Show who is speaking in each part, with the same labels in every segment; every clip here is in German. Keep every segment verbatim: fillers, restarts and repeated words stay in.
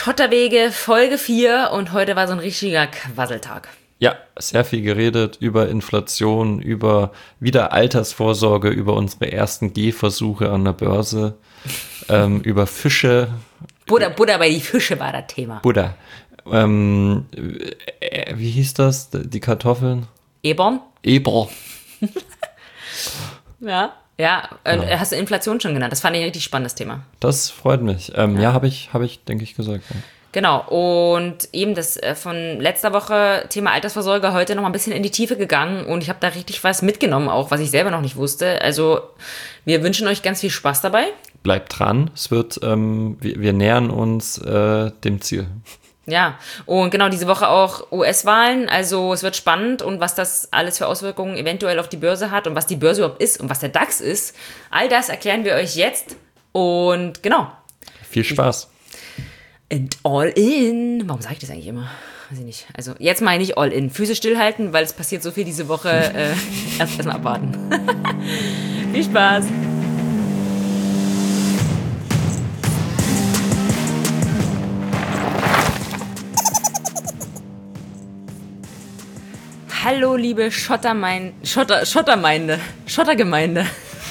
Speaker 1: Schotterwege Folge vier und heute war so ein richtiger Quasseltag.
Speaker 2: Ja, sehr viel geredet über Inflation, über wieder Altersvorsorge, über unsere ersten Gehversuche an der Börse, ähm, über Fische.
Speaker 1: Buddha, Buddha bei die Fische war das Thema.
Speaker 2: Buddha. Ähm, äh, wie hieß das, die Kartoffeln?
Speaker 1: Eborn?
Speaker 2: Eber.
Speaker 1: Ja. Ja, äh,
Speaker 2: Ja.
Speaker 1: hast du Inflation schon genannt? Das fand ich ein richtig spannendes Thema.
Speaker 2: Das freut mich. Ähm, ja,
Speaker 1: Ja.
Speaker 2: habe ich, hab ich, denke ich, gesagt. Ja.
Speaker 1: Genau, und eben das äh, von letzter Woche Thema Altersvorsorge heute noch mal ein bisschen in die Tiefe gegangen und ich habe da richtig was mitgenommen, auch was ich selber noch nicht wusste. Also wir wünschen euch ganz viel Spaß dabei.
Speaker 2: Bleibt dran, es wird, ähm, wir, wir nähern uns äh, dem Ziel.
Speaker 1: Ja, und genau, diese Woche auch U S-Wahlen, also es wird spannend und was das alles für Auswirkungen eventuell auf die Börse hat und was die Börse überhaupt ist und was der DAX ist, all das erklären wir euch jetzt und genau.
Speaker 2: Viel Spaß.
Speaker 1: And all in. Warum sage ich das eigentlich immer? Weiß ich nicht. Also jetzt meine ich all in. Füße stillhalten, weil es passiert so viel diese Woche. Äh, erst erstmal abwarten. Viel Spaß. Hallo, liebe Schottermein, Schotter, Schottermeinde, Schottergemeinde.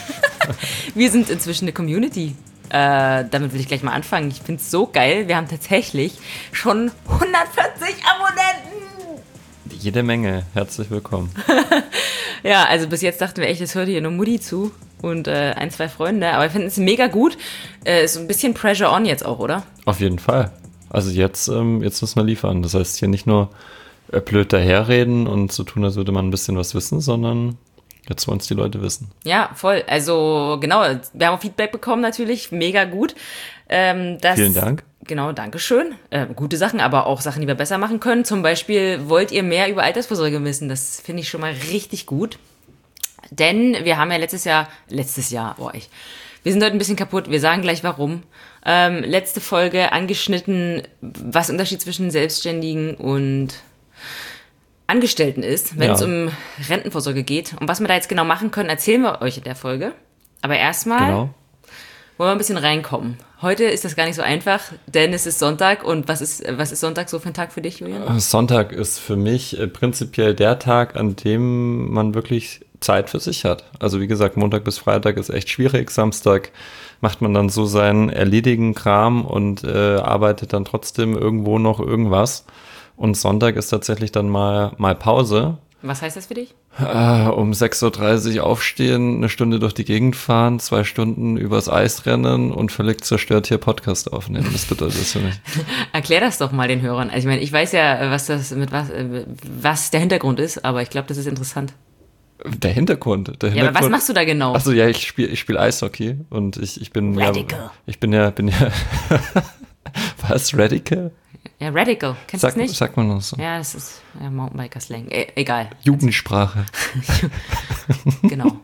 Speaker 1: Wir sind inzwischen eine Community. Äh, damit will ich gleich mal anfangen. Ich finde es so geil. Wir haben tatsächlich schon hundertvierzig Abonnenten.
Speaker 2: Jede Menge. Herzlich willkommen.
Speaker 1: Ja, also bis jetzt dachten wir echt, es hört hier nur Mutti zu und äh, ein, zwei Freunde. Aber wir finden es mega gut. Äh, ist so ein bisschen Pressure on jetzt auch, oder?
Speaker 2: Auf jeden Fall. Also jetzt, ähm, jetzt müssen wir liefern. Das heißt hier nicht nur äh, blöd daherreden und so tun, als würde man ein bisschen was wissen, sondern jetzt wollen es die Leute wissen.
Speaker 1: Ja, voll. Also genau, wir haben auch Feedback bekommen natürlich, mega gut. Ähm, das,
Speaker 2: Vielen Dank.
Speaker 1: Genau, Dankeschön. Äh, gute Sachen, aber auch Sachen, die wir besser machen können. Zum Beispiel, wollt ihr mehr über Altersvorsorge wissen? Das finde ich schon mal richtig gut. Denn wir haben ja letztes Jahr, letztes Jahr, boah, ich, wir sind heute ein bisschen kaputt, wir sagen gleich warum. Ähm, letzte Folge angeschnitten, was der Unterschied zwischen Selbstständigen und Angestellten ist, wenn
Speaker 2: Ja.
Speaker 1: es um Rentenvorsorge geht. Und was wir da jetzt genau machen können, erzählen wir euch in der Folge. Aber erstmal
Speaker 2: Genau.
Speaker 1: wollen wir ein bisschen reinkommen. Heute ist das gar nicht so einfach, denn es ist Sonntag. Und was ist, was ist Sonntag so für ein Tag für dich, Julian?
Speaker 2: Sonntag ist für mich äh, prinzipiell der Tag, an dem man wirklich Zeit für sich hat. Also wie gesagt, Montag bis Freitag ist echt schwierig. Samstag macht man dann so seinen erledigen Kram und äh, arbeitet dann trotzdem irgendwo noch irgendwas. Und Sonntag ist tatsächlich dann mal, mal Pause.
Speaker 1: Was heißt das für dich?
Speaker 2: Äh, um sechs Uhr dreißig aufstehen, eine Stunde durch die Gegend fahren, zwei Stunden übers Eis rennen und völlig zerstört hier Podcast aufnehmen. Das bedeutet das für mich.
Speaker 1: Erklär das doch mal den Hörern. Also ich meine, ich weiß ja, was das mit was, was der Hintergrund ist, aber ich glaube, das ist interessant.
Speaker 2: Der Hintergrund. Der
Speaker 1: Ja, aber was
Speaker 2: Hintergrund-
Speaker 1: machst du da genau?
Speaker 2: Achso, ja, ich spiele ich spiel Eishockey und ich, ich bin
Speaker 1: Radical.
Speaker 2: ja, ich bin ja, bin ja, was, Radical?
Speaker 1: Ja, Radical. Kennst du
Speaker 2: Sag,
Speaker 1: das nicht?
Speaker 2: sagt man noch so.
Speaker 1: Ja, das ist ja, Mountainbiker-Slang. E egal.
Speaker 2: Jugendsprache.
Speaker 1: Genau.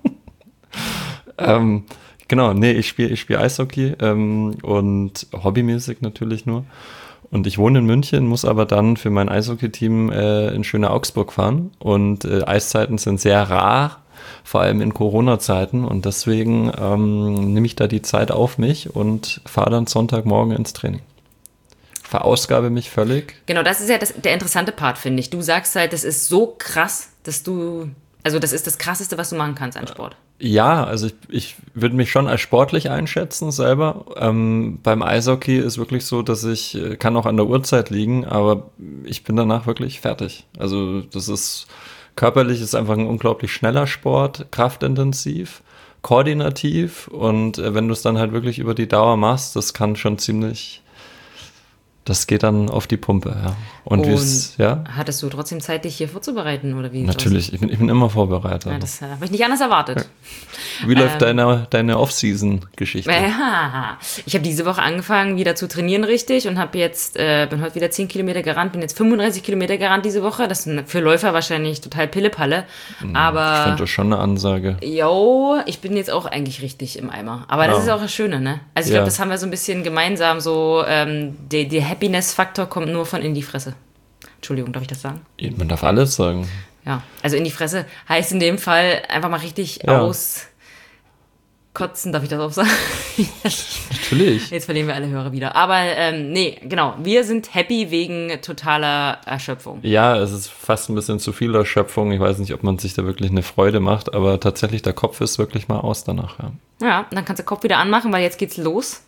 Speaker 2: ähm, genau, nee, ich spiele ich spiel Eishockey ähm, und hobbymäßig natürlich nur. Und ich wohne in München, muss aber dann für mein Eishockey-Team äh, in schöne Augsburg fahren. Und äh, Eiszeiten sind sehr rar, vor allem in Corona-Zeiten. Und deswegen ähm, nehme ich da die Zeit auf mich und fahre dann Sonntagmorgen ins Training. Verausgabe mich völlig.
Speaker 1: Genau, das ist ja das, der interessante Part, finde ich. Du sagst halt, das ist so krass, dass du, also das ist das Krasseste, was du machen kannst an Sport.
Speaker 2: Ja, also ich, ich würde mich schon als sportlich einschätzen selber. Ähm, beim Eishockey ist wirklich so, dass ich, äh, kann auch an der Uhrzeit liegen, aber ich bin danach wirklich fertig. Also das ist, körperlich ist einfach ein unglaublich schneller Sport, kraftintensiv, koordinativ und äh, wenn du es dann halt wirklich über die Dauer machst, das kann schon ziemlich, das geht dann auf die Pumpe, ja. Und,
Speaker 1: Und
Speaker 2: wie es, ja,
Speaker 1: hattest du trotzdem Zeit, dich hier vorzubereiten oder wie?
Speaker 2: natürlich, ich bin, ich bin immer vorbereitet.
Speaker 1: Ja, das äh, habe ich nicht anders erwartet.
Speaker 2: Wie läuft
Speaker 1: ähm,
Speaker 2: deine, deine Off-Season-Geschichte?
Speaker 1: Ja, ich habe diese Woche angefangen, wieder zu trainieren richtig und habe jetzt, äh, bin heute wieder zehn Kilometer gerannt, bin jetzt fünfunddreißig Kilometer gerannt diese Woche. Das ist für Läufer wahrscheinlich total Pillepalle. Aber
Speaker 2: Ich finde das schon eine Ansage.
Speaker 1: Jo, ich bin jetzt auch eigentlich richtig im Eimer. Aber das
Speaker 2: Ja.
Speaker 1: ist auch das Schöne, ne? Also ich
Speaker 2: Ja.
Speaker 1: glaube, das haben wir so ein bisschen gemeinsam, so ähm, der, der Happiness-Faktor kommt nur von in die Fresse. Entschuldigung, darf ich das sagen?
Speaker 2: Man darf alles sagen.
Speaker 1: Ja, also in die Fresse heißt in dem Fall einfach mal richtig
Speaker 2: Ja.
Speaker 1: aus kotzen, darf ich das auch sagen?
Speaker 2: Natürlich.
Speaker 1: Jetzt verlieren wir alle Hörer wieder. Aber ähm, nee, genau, wir sind happy wegen totaler Erschöpfung.
Speaker 2: Ja, es ist fast ein bisschen zu viel Erschöpfung. Ich weiß nicht, ob man sich da wirklich eine Freude macht, aber tatsächlich, der Kopf ist wirklich mal aus danach. Ja,
Speaker 1: ja, dann kannst du den Kopf wieder anmachen, weil jetzt geht's los.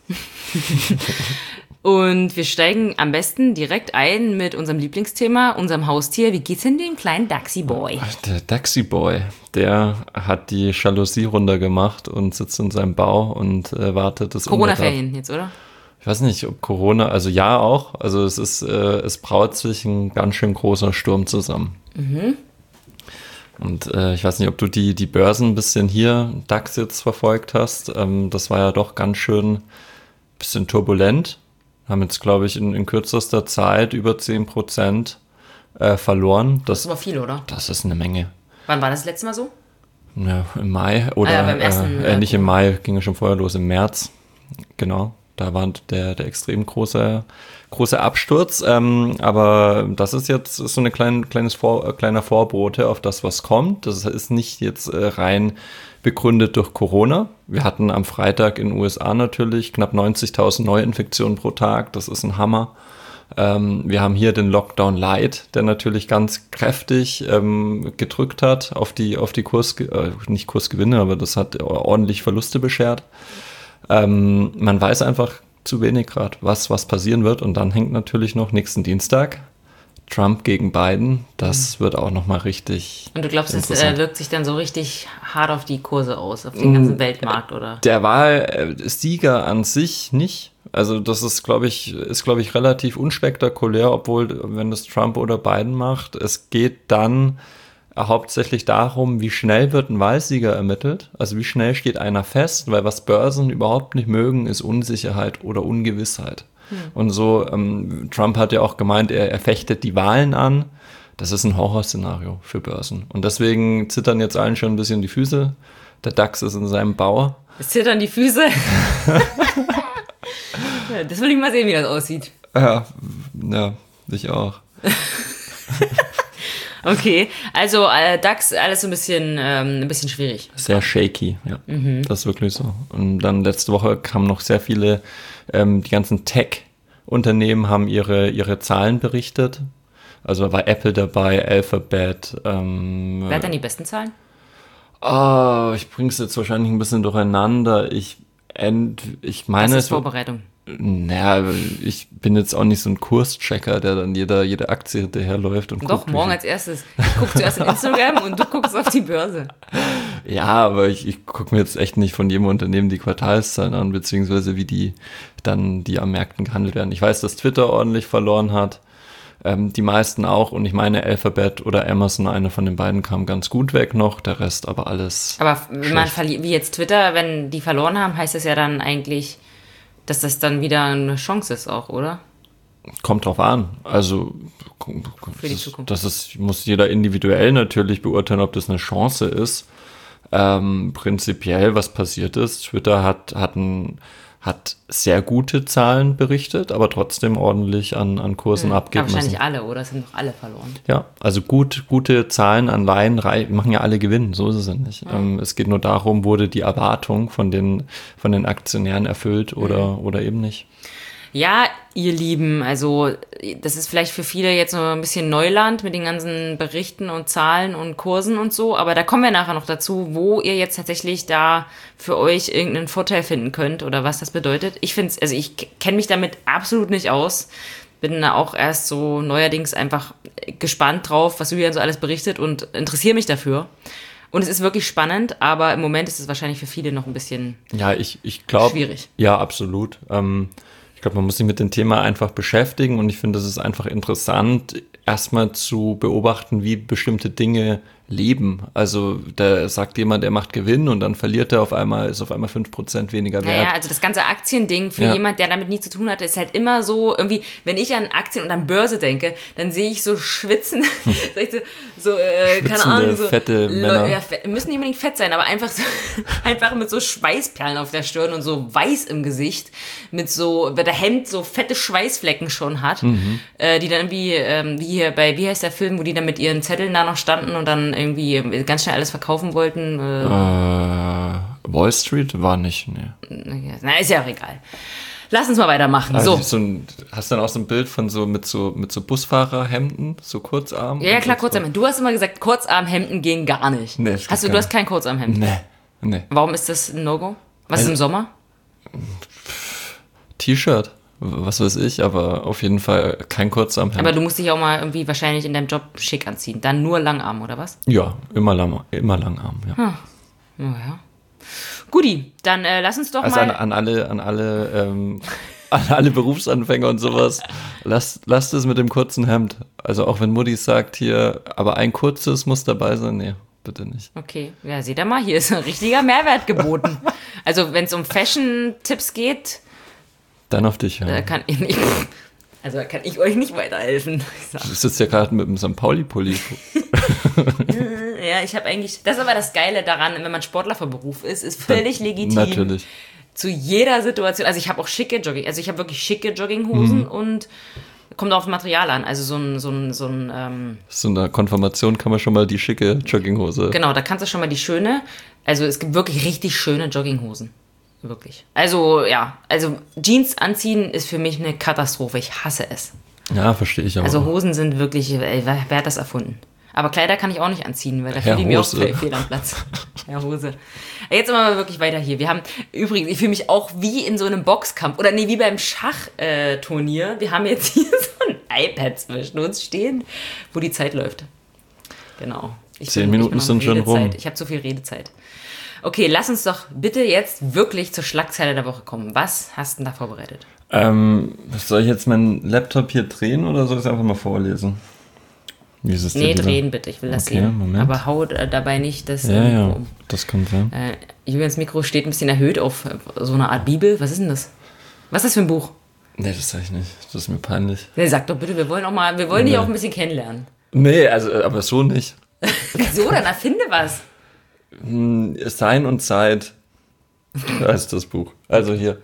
Speaker 1: Und wir steigen am besten direkt ein mit unserem Lieblingsthema, unserem Haustier. Wie geht's denn dem kleinen Daxi Boy?
Speaker 2: Der Daxi Boy, der hat die Jalousie runtergemacht und sitzt in seinem Bau und äh, wartet das
Speaker 1: Corona-Ferien jetzt, oder?
Speaker 2: Ich weiß nicht, ob Corona, also ja auch. Also es ist, äh, es braut sich ein ganz schön großer Sturm zusammen. Mhm. Und äh, ich weiß nicht, ob du die, die Börsen ein bisschen hier, DAX jetzt verfolgt hast. Ähm, das war ja doch ganz schön bisschen turbulent. Haben jetzt, glaube ich, in, in kürzester Zeit über zehn Prozent äh, verloren. Das,
Speaker 1: das ist aber viel, oder?
Speaker 2: Das ist eine Menge.
Speaker 1: Wann war das, das letzte Mal so?
Speaker 2: Ja, im Mai oder
Speaker 1: ah, ja, beim ersten,
Speaker 2: äh, äh, nicht im Mai, ging ja schon vorher los, im März. Genau, da war der, der extrem große, große Absturz. Ähm, aber das ist jetzt so ein klein, kleines Vor, äh, kleiner Vorbote auf das, was kommt. Das ist nicht jetzt äh, rein begründet durch Corona. Wir hatten am Freitag in den U S A natürlich knapp neunzigtausend Neuinfektionen pro Tag. Das ist ein Hammer. Ähm, wir haben hier den Lockdown Light, der natürlich ganz kräftig ähm, gedrückt hat auf die, auf die Kurs, äh, nicht Kursgewinne, aber das hat ordentlich Verluste beschert. Ähm, man weiß einfach zu wenig gerade, was, was passieren wird. Und dann hängt natürlich noch nächsten Dienstag Trump gegen Biden, das wird auch nochmal richtig.
Speaker 1: Und du glaubst, es äh, wirkt sich dann so richtig hart auf die Kurse aus, auf den ganzen Weltmarkt, oder?
Speaker 2: Der Wahlsieger an sich nicht. Also das ist, glaube ich, ist, glaube ich, relativ unspektakulär, obwohl, wenn das Trump oder Biden macht, es geht dann hauptsächlich darum, wie schnell wird ein Wahlsieger ermittelt, also wie schnell steht einer fest, weil was Börsen überhaupt nicht mögen, ist Unsicherheit oder Ungewissheit. Hm. Und so, ähm, Trump hat ja auch gemeint, er, er fechtet die Wahlen an. Das ist ein Horrorszenario für Börsen. Und deswegen zittern jetzt allen schon ein bisschen die Füße. Der DAX ist in seinem Bau.
Speaker 1: Es zittern die Füße? Ja, das will ich mal sehen, wie das aussieht.
Speaker 2: Ja, ja, ich auch.
Speaker 1: Okay, also äh, DAX, alles so ein bisschen, ähm, ein bisschen schwierig.
Speaker 2: Sehr shaky, ja. Mhm. Das ist wirklich so. Und dann letzte Woche kamen noch sehr viele, ähm, die ganzen Tech-Unternehmen haben ihre, ihre Zahlen berichtet. Also war Apple dabei, Alphabet. Ähm,
Speaker 1: Wer hat denn die besten Zahlen?
Speaker 2: Oh, ich bring's jetzt wahrscheinlich ein bisschen durcheinander. Ich, ent, ich meine...
Speaker 1: Das ist Vorbereitung.
Speaker 2: Naja, ich bin jetzt auch nicht so ein Kurschecker, der dann jeder, jede Aktie hinterherläuft und
Speaker 1: Doch,
Speaker 2: guckt.
Speaker 1: morgen als erstes. Ich gucke zuerst in Instagram und du guckst auf die Börse.
Speaker 2: Ja, aber ich, ich gucke mir jetzt echt nicht von jedem Unternehmen die Quartalszahlen an, beziehungsweise wie die dann, die am Märkten gehandelt werden. Ich weiß, dass Twitter ordentlich verloren hat, ähm, die meisten auch, und ich meine Alphabet oder Amazon, einer von den beiden kam ganz gut weg noch, der Rest aber alles.
Speaker 1: Aber wenn man verli- wie jetzt Twitter, wenn die verloren haben, heißt das ja dann eigentlich, dass das dann wieder eine Chance ist auch, oder?
Speaker 2: Kommt drauf an. Also
Speaker 1: für die Zukunft.
Speaker 2: Das ist, muss jeder individuell natürlich beurteilen, ob das eine Chance ist. Ähm, prinzipiell, was passiert ist, Twitter hat, hat, ein, hat sehr gute Zahlen berichtet, aber trotzdem ordentlich an, an Kursen hm, abgeben
Speaker 1: wahrscheinlich
Speaker 2: müssen.
Speaker 1: alle, oder? Es sind doch alle verloren.
Speaker 2: Ja, also gut, gute Zahlen an Laien machen ja alle Gewinn, so ist es ja nicht. Ja. Ähm, es geht nur darum, wurde die Erwartung von den, von den Aktionären erfüllt oder, mhm. oder eben nicht.
Speaker 1: Ja, ihr Lieben, also das ist vielleicht für viele jetzt noch ein bisschen Neuland mit den ganzen Berichten und Zahlen und Kursen und so, aber da kommen wir nachher noch dazu, wo ihr jetzt tatsächlich da für euch irgendeinen Vorteil finden könnt oder was das bedeutet. Ich finde es, also ich kenne mich damit absolut nicht aus, bin da auch erst so neuerdings einfach gespannt drauf, was Julian so alles berichtet und interessiere mich dafür. Und es ist wirklich spannend, aber im Moment ist es wahrscheinlich für viele noch ein bisschen
Speaker 2: ja, ich, ich glaub,
Speaker 1: schwierig.
Speaker 2: Ja, absolut. Ähm, Ich glaube, man muss sich mit dem Thema einfach beschäftigen und ich finde, es ist einfach interessant, erstmal zu beobachten, wie bestimmte Dinge leben. Also da sagt jemand, er macht Gewinn und dann verliert er auf einmal, ist auf einmal fünf Prozent weniger wert.
Speaker 1: Naja, also das ganze Aktiending für
Speaker 2: ja.
Speaker 1: jemand, der damit nie zu tun hatte, ist halt immer so, irgendwie, wenn ich an Aktien und an Börse denke, dann sehe ich so schwitzen, hm. so, so äh, keine Ahnung, so
Speaker 2: fette Männer.
Speaker 1: Ja, müssen nicht unbedingt fett sein, aber einfach so, einfach mit so Schweißperlen auf der Stirn und so weiß im Gesicht, mit so, weil der Hemd so fette Schweißflecken schon hat, mhm. äh, die dann irgendwie, ähm, wie hier bei, wie heißt der Film, wo die dann mit ihren Zetteln da noch standen und dann irgendwie ganz schnell alles verkaufen wollten. Äh,
Speaker 2: äh, Wall Street war nicht, nee.
Speaker 1: Na, ist ja auch egal. Lass uns mal weitermachen.
Speaker 2: Also
Speaker 1: so.
Speaker 2: so ein, hast du dann auch so ein Bild von so mit so mit so Busfahrerhemden, so Kurzarm?
Speaker 1: Ja, ja klar,
Speaker 2: so
Speaker 1: Kurzarmhemden. Du hast immer gesagt, Kurzarmhemden gehen gar nicht.
Speaker 2: Nee, das
Speaker 1: hast du,
Speaker 2: geht
Speaker 1: du
Speaker 2: gar
Speaker 1: hast kein Kurzarmhemd?
Speaker 2: Nee, nee.
Speaker 1: Warum ist das ein No-Go? Was ist
Speaker 2: Also-
Speaker 1: im Sommer?
Speaker 2: T-Shirt, was weiß ich, aber auf jeden Fall kein Kurzarmhemd.
Speaker 1: Aber du musst dich auch mal irgendwie wahrscheinlich in deinem Job schick anziehen. Dann nur Langarm, oder was?
Speaker 2: Ja, immer lang, immer Langarm, ja.
Speaker 1: Naja. Guti, dann äh, lass uns doch
Speaker 2: Also
Speaker 1: mal...
Speaker 2: an, an alle, an alle, ähm, an alle Berufsanfänger und sowas, lasst, lasst es mit dem kurzen Hemd. Also auch wenn Mutti sagt hier, aber ein kurzes muss dabei sein, nee, bitte nicht.
Speaker 1: Okay, ja, seht ihr mal, hier ist ein richtiger Mehrwert geboten. Also wenn es um Fashion-Tipps geht,
Speaker 2: Dann auf dich, ja.
Speaker 1: da kann ich nicht... Also da kann ich euch nicht weiterhelfen. Ich sag,
Speaker 2: Du sitzt ja gerade mit dem Sankt Pauli-Pulli.
Speaker 1: ja, ich habe eigentlich... Das ist aber das Geile daran, wenn man Sportler von Beruf ist, ist völlig legitim.
Speaker 2: Natürlich.
Speaker 1: Zu jeder Situation. Also ich habe auch schicke Jogging... Also ich habe wirklich schicke Jogginghosen
Speaker 2: Mhm.
Speaker 1: und kommt auf Material an. Also so ein... So ein, so ein ähm,
Speaker 2: So einer Konfirmation kann man schon mal die schicke Jogginghose.
Speaker 1: genau, da kannst du schon mal die schöne... Also es gibt wirklich richtig schöne Jogginghosen. Wirklich. Also ja, also Jeans anziehen ist für mich eine Katastrophe. Ich hasse es.
Speaker 2: Ja, verstehe ich aber.
Speaker 1: Also Hosen sind wirklich... Ey, wer, wer hat das erfunden? Aber Kleider kann ich auch nicht anziehen, weil da
Speaker 2: Herr
Speaker 1: fühle ich mir auch
Speaker 2: Hose.
Speaker 1: fehl am Platz. Herr Hose. Jetzt mal wirklich weiter hier. Wir haben übrigens, ich fühle mich auch wie in so einem Boxkampf oder nee, wie beim Schachturnier. Wir haben jetzt hier so ein iPad zwischen uns stehen, wo die Zeit läuft. Genau. Ich
Speaker 2: Zehn
Speaker 1: bin-
Speaker 2: Minuten
Speaker 1: ich bin auf
Speaker 2: sind schon
Speaker 1: Redezeit.
Speaker 2: rum.
Speaker 1: Ich habe zu viel Redezeit. Okay, lass uns doch bitte jetzt wirklich zur Schlagzeile der Woche kommen. Was hast du denn da vorbereitet?
Speaker 2: Ähm, soll ich jetzt meinen Laptop hier drehen oder soll ich es einfach mal vorlesen? Wie ist es dir
Speaker 1: Nee,
Speaker 2: lieber?
Speaker 1: drehen bitte, ich will das
Speaker 2: Okay,
Speaker 1: sehen.
Speaker 2: Moment.
Speaker 1: Aber hau äh, dabei nicht das äh,
Speaker 2: Ja,
Speaker 1: Mikro
Speaker 2: ja,
Speaker 1: um.
Speaker 2: das kann sein.
Speaker 1: Äh, Julians Mikro steht ein bisschen erhöht auf äh, so eine Art Bibel. Was ist denn das? Was ist das für ein Buch?
Speaker 2: Nee, das sag ich nicht. Das ist mir peinlich.
Speaker 1: Nee, sag doch bitte, wir wollen auch mal, wir wollen dich
Speaker 2: Nee.
Speaker 1: auch ein bisschen kennenlernen.
Speaker 2: Nee, also, äh, aber so nicht.
Speaker 1: So, dann erfinde was.
Speaker 2: Hm, Sein und Zeit heißt das Buch. Also hier.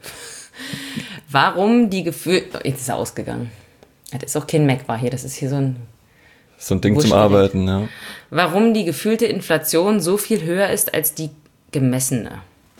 Speaker 1: Warum die Gefühle... Oh, jetzt ist er ausgegangen. Das ist auch kein Mac war hier, das ist hier so ein...
Speaker 2: So ein Ding zum
Speaker 1: Wurschtgerät.
Speaker 2: Arbeiten, ja.
Speaker 1: Warum die gefühlte Inflation so viel höher ist als die gemessene.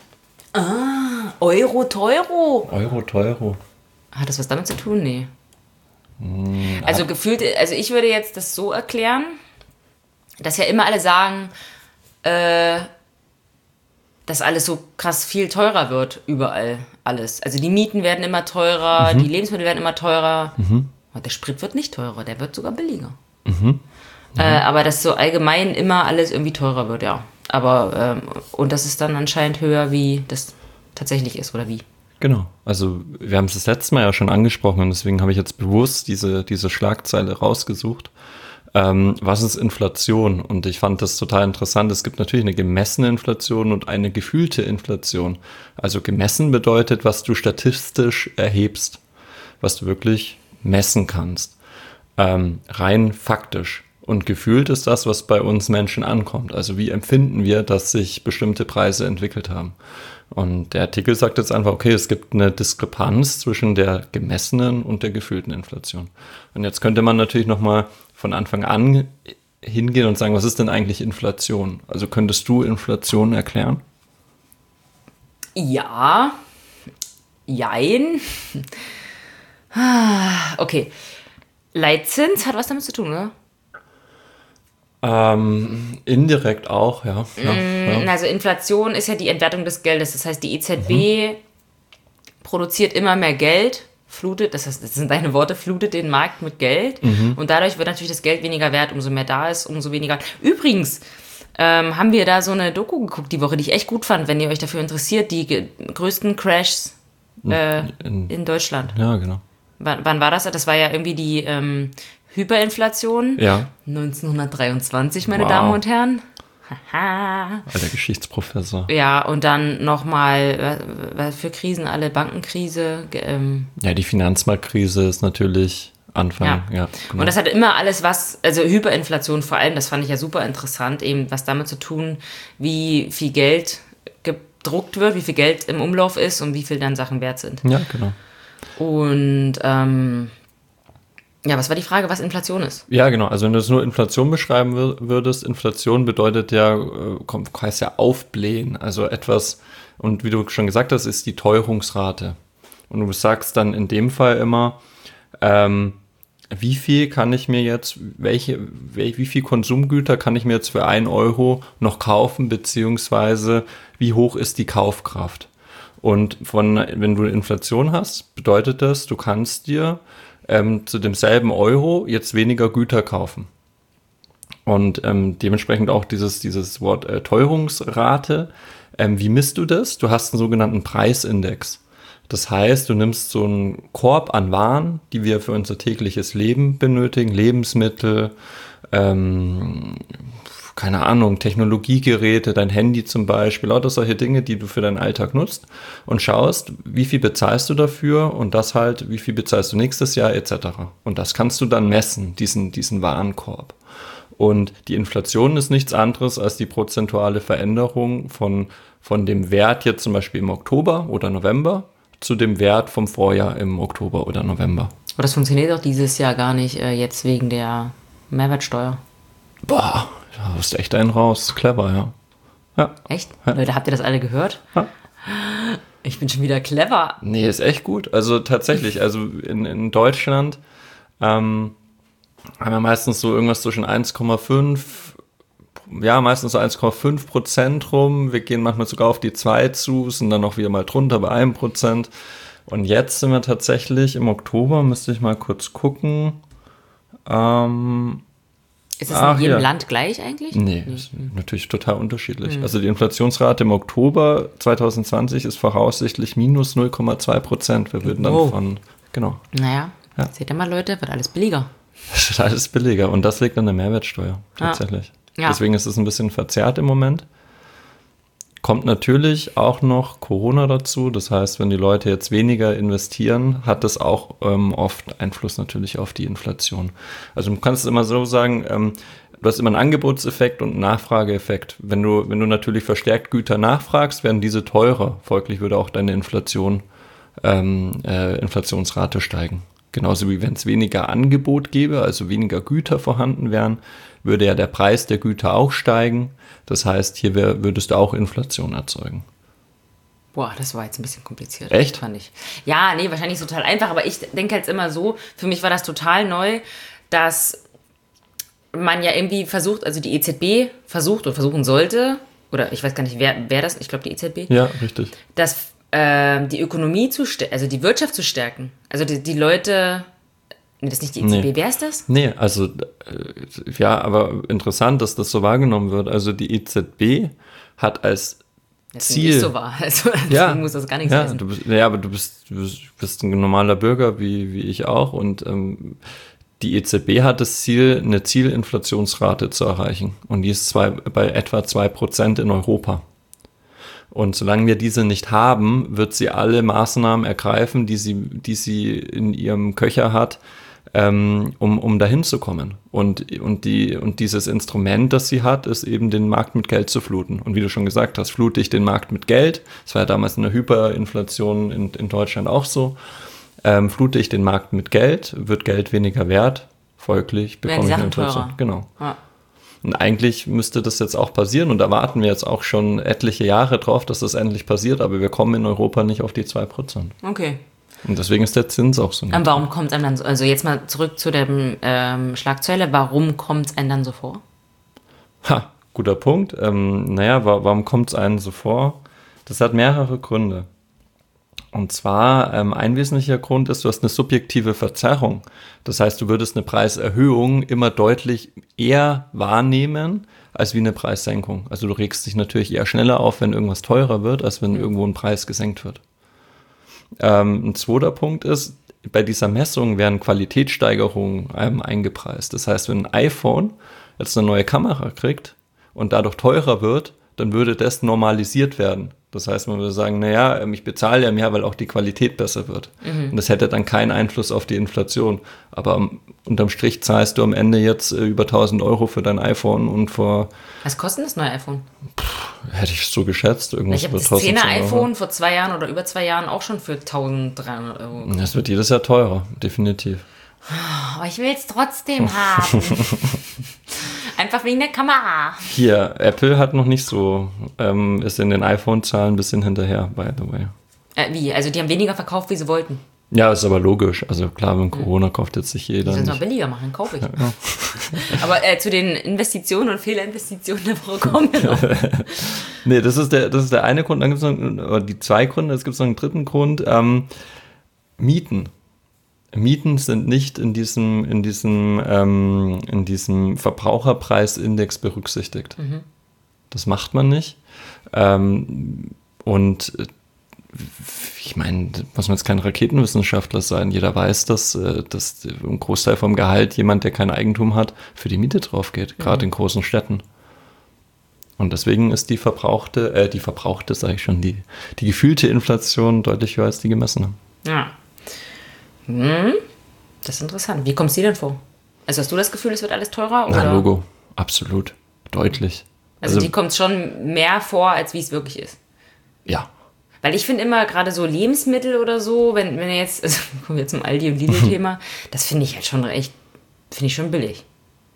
Speaker 1: Ah, Euro, Teuro.
Speaker 2: Euro, Teuro.
Speaker 1: Hat das was damit zu tun? Nee.
Speaker 2: Hm,
Speaker 1: Also gefühlt, also ich würde jetzt das so erklären, dass ja immer alle sagen, äh, dass alles so krass viel teurer wird, überall alles. Also die Mieten werden immer teurer, die Lebensmittel werden immer teurer. Und der Sprit wird nicht teurer, der wird sogar billiger. Äh, aber dass so allgemein immer alles irgendwie teurer wird, ja. Aber, ähm, und das ist dann anscheinend höher, wie das tatsächlich ist, oder wie?
Speaker 2: Genau. Also wir haben es das letzte Mal ja schon angesprochen und deswegen habe ich jetzt bewusst diese, diese Schlagzeile rausgesucht. Ähm, was ist Inflation? Und ich fand das total interessant. Es gibt natürlich eine gemessene Inflation und eine gefühlte Inflation. Also gemessen bedeutet, was du statistisch erhebst, was du wirklich messen kannst. Ähm, rein faktisch. Und gefühlt ist das, was bei uns Menschen ankommt. Also wie empfinden wir, dass sich bestimmte Preise entwickelt haben? Und der Artikel sagt jetzt einfach, okay, es gibt eine Diskrepanz zwischen der gemessenen und der gefühlten Inflation. Und jetzt könnte man natürlich nochmal von Anfang an hingehen und sagen, was ist denn eigentlich Inflation? Also könntest du Inflation erklären?
Speaker 1: Ja. Jein. Ah, okay. Leitzins hat was damit zu tun, oder?
Speaker 2: Ähm, indirekt auch, ja. ja, ja.
Speaker 1: Also Inflation ist ja die Entwertung des Geldes. Das heißt, die E Z B mhm. produziert immer mehr Geld, flutet, das heißt, das sind deine Worte, flutet den Markt mit Geld. Mhm. Und dadurch wird natürlich das Geld weniger wert. Umso mehr da ist, umso weniger. Übrigens ähm, haben wir da so eine Doku geguckt die Woche, die ich echt gut fand, wenn ihr euch dafür interessiert. Die ge- größten Crashs äh, in, in Deutschland.
Speaker 2: Ja, genau.
Speaker 1: W- wann war das? Das war ja irgendwie die ähm, Hyperinflation.
Speaker 2: Ja.
Speaker 1: neunzehnhundertdreiundzwanzig, meine
Speaker 2: Wow.
Speaker 1: Damen und Herren. Haha.
Speaker 2: Alter Geschichtsprofessor.
Speaker 1: Ja, und dann nochmal, was für Krisen alle, Bankenkrise. ge- Ähm,
Speaker 2: Ja, die Finanzmarktkrise ist natürlich Anfang.
Speaker 1: ja.
Speaker 2: Ja, genau.
Speaker 1: Und das hat immer alles was, also Hyperinflation vor allem, das fand ich ja super interessant, eben was damit zu tun, wie viel Geld gedruckt wird, wie viel Geld im Umlauf ist und wie viel dann Sachen wert sind.
Speaker 2: ja, genau.
Speaker 1: Und ähm, Ja, was war die Frage, was Inflation ist?
Speaker 2: Ja, genau. Also wenn du es nur Inflation beschreiben wür- würdest, Inflation bedeutet ja, äh, kommt, heißt ja aufblähen. Also etwas, und wie du schon gesagt hast, ist die Teuerungsrate. Und du sagst dann in dem Fall immer, ähm, wie viel kann ich mir jetzt, welche, wel, wie viel Konsumgüter kann ich mir jetzt für ein Euro noch kaufen, beziehungsweise wie hoch ist die Kaufkraft? Und von, wenn du Inflation hast, bedeutet das, du kannst dir ähm, zu demselben Euro jetzt weniger Güter kaufen. Und ähm, dementsprechend auch dieses, dieses Wort äh, Teuerungsrate. Ähm, wie misst du das? Du hast einen sogenannten Preisindex. Das heißt, du nimmst so einen Korb an Waren, die wir für unser tägliches Leben benötigen, Lebensmittel, ähm, keine Ahnung, Technologiegeräte, dein Handy zum Beispiel, lauter solche Dinge, die du für deinen Alltag nutzt und schaust, wie viel bezahlst du dafür und das halt, wie viel bezahlst du nächstes Jahr et cetera. Und das kannst du dann messen, diesen, diesen Warenkorb. Und die Inflation ist nichts anderes als die prozentuale Veränderung von, von dem Wert jetzt zum Beispiel im Oktober oder November zu dem Wert vom Vorjahr im Oktober oder November.
Speaker 1: Aber das funktioniert doch dieses Jahr gar nicht, äh, jetzt wegen der Mehrwertsteuer.
Speaker 2: Boah, da ist echt einen raus. Clever, ja. Ja.
Speaker 1: Echt?
Speaker 2: Ja.
Speaker 1: Leute, habt ihr das alle gehört?
Speaker 2: Ja.
Speaker 1: Ich bin schon wieder clever.
Speaker 2: Nee, ist echt gut. Also tatsächlich, also in, in Deutschland ähm, haben wir meistens so irgendwas zwischen eins Komma fünf, ja, meistens so eins Komma fünf Prozent rum. Wir gehen manchmal sogar auf die zwei zu, sind dann auch wieder mal drunter bei einem Prozent. Und jetzt sind wir tatsächlich im Oktober, müsste ich mal kurz gucken. Ähm,
Speaker 1: Ist es
Speaker 2: Ach,
Speaker 1: in jedem
Speaker 2: ja.
Speaker 1: Land gleich eigentlich?
Speaker 2: Nee, ist natürlich total unterschiedlich. Also die Inflationsrate im Oktober zwanzig zwanzig ist voraussichtlich minus null Komma zwei Prozent. Wir würden dann
Speaker 1: Wow.
Speaker 2: von, genau,
Speaker 1: Naja,
Speaker 2: Ja.
Speaker 1: seht ihr mal, Leute, wird alles billiger.
Speaker 2: das ist alles billiger. Und das liegt an der Mehrwertsteuer, tatsächlich.
Speaker 1: Ja.
Speaker 2: Deswegen ist es ein bisschen verzerrt im Moment. Kommt natürlich auch noch Corona dazu. Das heißt, wenn die Leute jetzt weniger investieren, hat das auch ähm, oft Einfluss natürlich auf die Inflation. Also du kannst es immer so sagen, ähm, du hast immer einen Angebotseffekt und einen Nachfrageeffekt. Wenn du, wenn du natürlich verstärkt Güter nachfragst, werden diese teurer. Folglich würde auch deine Inflation, ähm, äh, Inflationsrate steigen. Genauso wie wenn es weniger Angebot gäbe, also weniger Güter vorhanden wären, würde ja der Preis der Güter auch steigen. Das heißt, hier wär, würdest du auch Inflation erzeugen.
Speaker 1: Boah, das war jetzt ein bisschen kompliziert.
Speaker 2: Echt?
Speaker 1: Fand ich. Ja, nee, wahrscheinlich total einfach, aber ich denke jetzt immer so, für mich war das total neu, dass man ja irgendwie versucht, also die E Z B versucht oder versuchen sollte, oder ich weiß gar nicht, wer, wer das, ich glaube die E Z B,
Speaker 2: Ja, richtig.
Speaker 1: dass äh, die Ökonomie zu stärken, also die Wirtschaft zu stärken. Also die, die Leute, nee, das ist nicht die E Z B,
Speaker 2: Nee.
Speaker 1: wer ist das?
Speaker 2: Nee, also, äh, ja, aber interessant, dass das so wahrgenommen wird. Also die E Z B hat als
Speaker 1: Deswegen
Speaker 2: Ziel.
Speaker 1: ich so war. Also deswegen
Speaker 2: Ja,
Speaker 1: muss das gar nichts
Speaker 2: ja,
Speaker 1: heißen.
Speaker 2: du bist, ja, aber du bist, du bist, bist ein normaler Bürger, wie, wie ich auch. Und ähm, die E Z B hat das Ziel, eine Zielinflationsrate zu erreichen. Und die ist zwei, bei etwa zwei Prozent in Europa. Und solange wir diese nicht haben, wird sie alle Maßnahmen ergreifen, die sie, die sie in ihrem Köcher hat, ähm, um, um dahin zu kommen. Und, und, die, und dieses Instrument, das sie hat, ist eben den Markt mit Geld zu fluten. Und wie du schon gesagt hast, flute ich den Markt mit Geld. Das war ja damals in der Hyperinflation in, in Deutschland auch so. Ähm, flute ich den Markt mit Geld, wird Geld weniger wert. Folglich
Speaker 1: Werden
Speaker 2: bekomme
Speaker 1: die
Speaker 2: ich eine
Speaker 1: Sachen
Speaker 2: Inflation.
Speaker 1: teurer.
Speaker 2: Genau.
Speaker 1: Ja.
Speaker 2: Und eigentlich müsste das jetzt auch passieren und da warten wir jetzt auch schon etliche Jahre drauf, dass das endlich passiert, aber wir kommen in Europa nicht auf die zwei Prozent.
Speaker 1: Okay.
Speaker 2: Und deswegen ist der Zins auch so.
Speaker 1: Und warum kommt es einem dann so, also jetzt mal zurück zu der ähm, Schlagzeile, warum kommt es einem dann so vor?
Speaker 2: Ha, guter Punkt. Ähm, naja, wa- warum kommt es einem so vor? Das hat mehrere Gründe. Und zwar, ähm, ein wesentlicher Grund ist, du hast eine subjektive Verzerrung. Das heißt, du würdest eine Preiserhöhung immer deutlich eher wahrnehmen, als wie eine Preissenkung. Also du regst dich natürlich eher schneller auf, wenn irgendwas teurer wird, als wenn irgendwo ein Preis gesenkt wird. Ähm, ein zweiter Punkt ist, bei dieser Messung werden Qualitätssteigerungen ähm, eingepreist. Das heißt, wenn ein iPhone jetzt eine neue Kamera kriegt und dadurch teurer wird, dann würde das normalisiert werden. Das heißt, man würde sagen, naja, ich bezahle ja mehr, weil auch die Qualität besser wird. Mhm. Und das hätte dann keinen Einfluss auf die Inflation. Aber um, unterm Strich zahlst du am Ende jetzt äh, über tausend Euro für dein iPhone und vor...
Speaker 1: Was kostet das neue iPhone?
Speaker 2: Hätte ich so geschätzt, irgendwas
Speaker 1: Ich habe
Speaker 2: über
Speaker 1: das zehner
Speaker 2: euro.
Speaker 1: iPhone vor zwei Jahren oder über zwei Jahren auch schon für eintausenddreihundert Euro gekauft.
Speaker 2: Das wird jedes Jahr teurer, definitiv.
Speaker 1: aber ich will es trotzdem haben. Einfach wegen der Kamera.
Speaker 2: Hier, Apple hat noch nicht so, ähm, ist in den iPhone-Zahlen ein bisschen hinterher, by the way.
Speaker 1: Äh, wie? Also die haben weniger verkauft, wie sie wollten.
Speaker 2: Ja, ist aber logisch. Also klar, wenn Corona kauft jetzt sich jeder.
Speaker 1: Die sollen es
Speaker 2: nicht.
Speaker 1: mal billiger machen, kaufe ich. Ja, ja. Aber äh, zu den Investitionen und Fehlerinvestitionen der Woche kommen wir noch.
Speaker 2: Nee, das ist der, das ist der eine Grund. Dann gibt es noch die zwei Gründe. Es gibt noch einen dritten Grund. Ähm, Mieten. Mieten sind nicht in diesem, in diesem, ähm, in diesem Verbraucherpreisindex berücksichtigt. Mhm. Das macht man nicht. Ähm, und ich meine, muss man jetzt kein Raketenwissenschaftler sein. Jeder weiß, dass, dass ein Großteil vom Gehalt jemand, der kein Eigentum hat, für die Miete drauf geht, gerade mhm. in großen Städten. Und deswegen ist die verbrauchte, äh, die verbrauchte, sage ich schon, die, die gefühlte Inflation deutlich höher als die gemessene.
Speaker 1: Ja. Hm, das ist interessant. Wie kommst du dir denn vor? Also hast du das Gefühl, es wird alles teurer? Oder?
Speaker 2: Na, Logo. Absolut. Deutlich.
Speaker 1: Also, also die kommt schon mehr vor, als wie es wirklich ist.
Speaker 2: Ja.
Speaker 1: Weil ich finde immer, gerade so Lebensmittel oder so, wenn, wenn jetzt, also kommen wir zum Aldi- und Lidl-Thema, das finde ich halt schon echt, finde ich schon billig.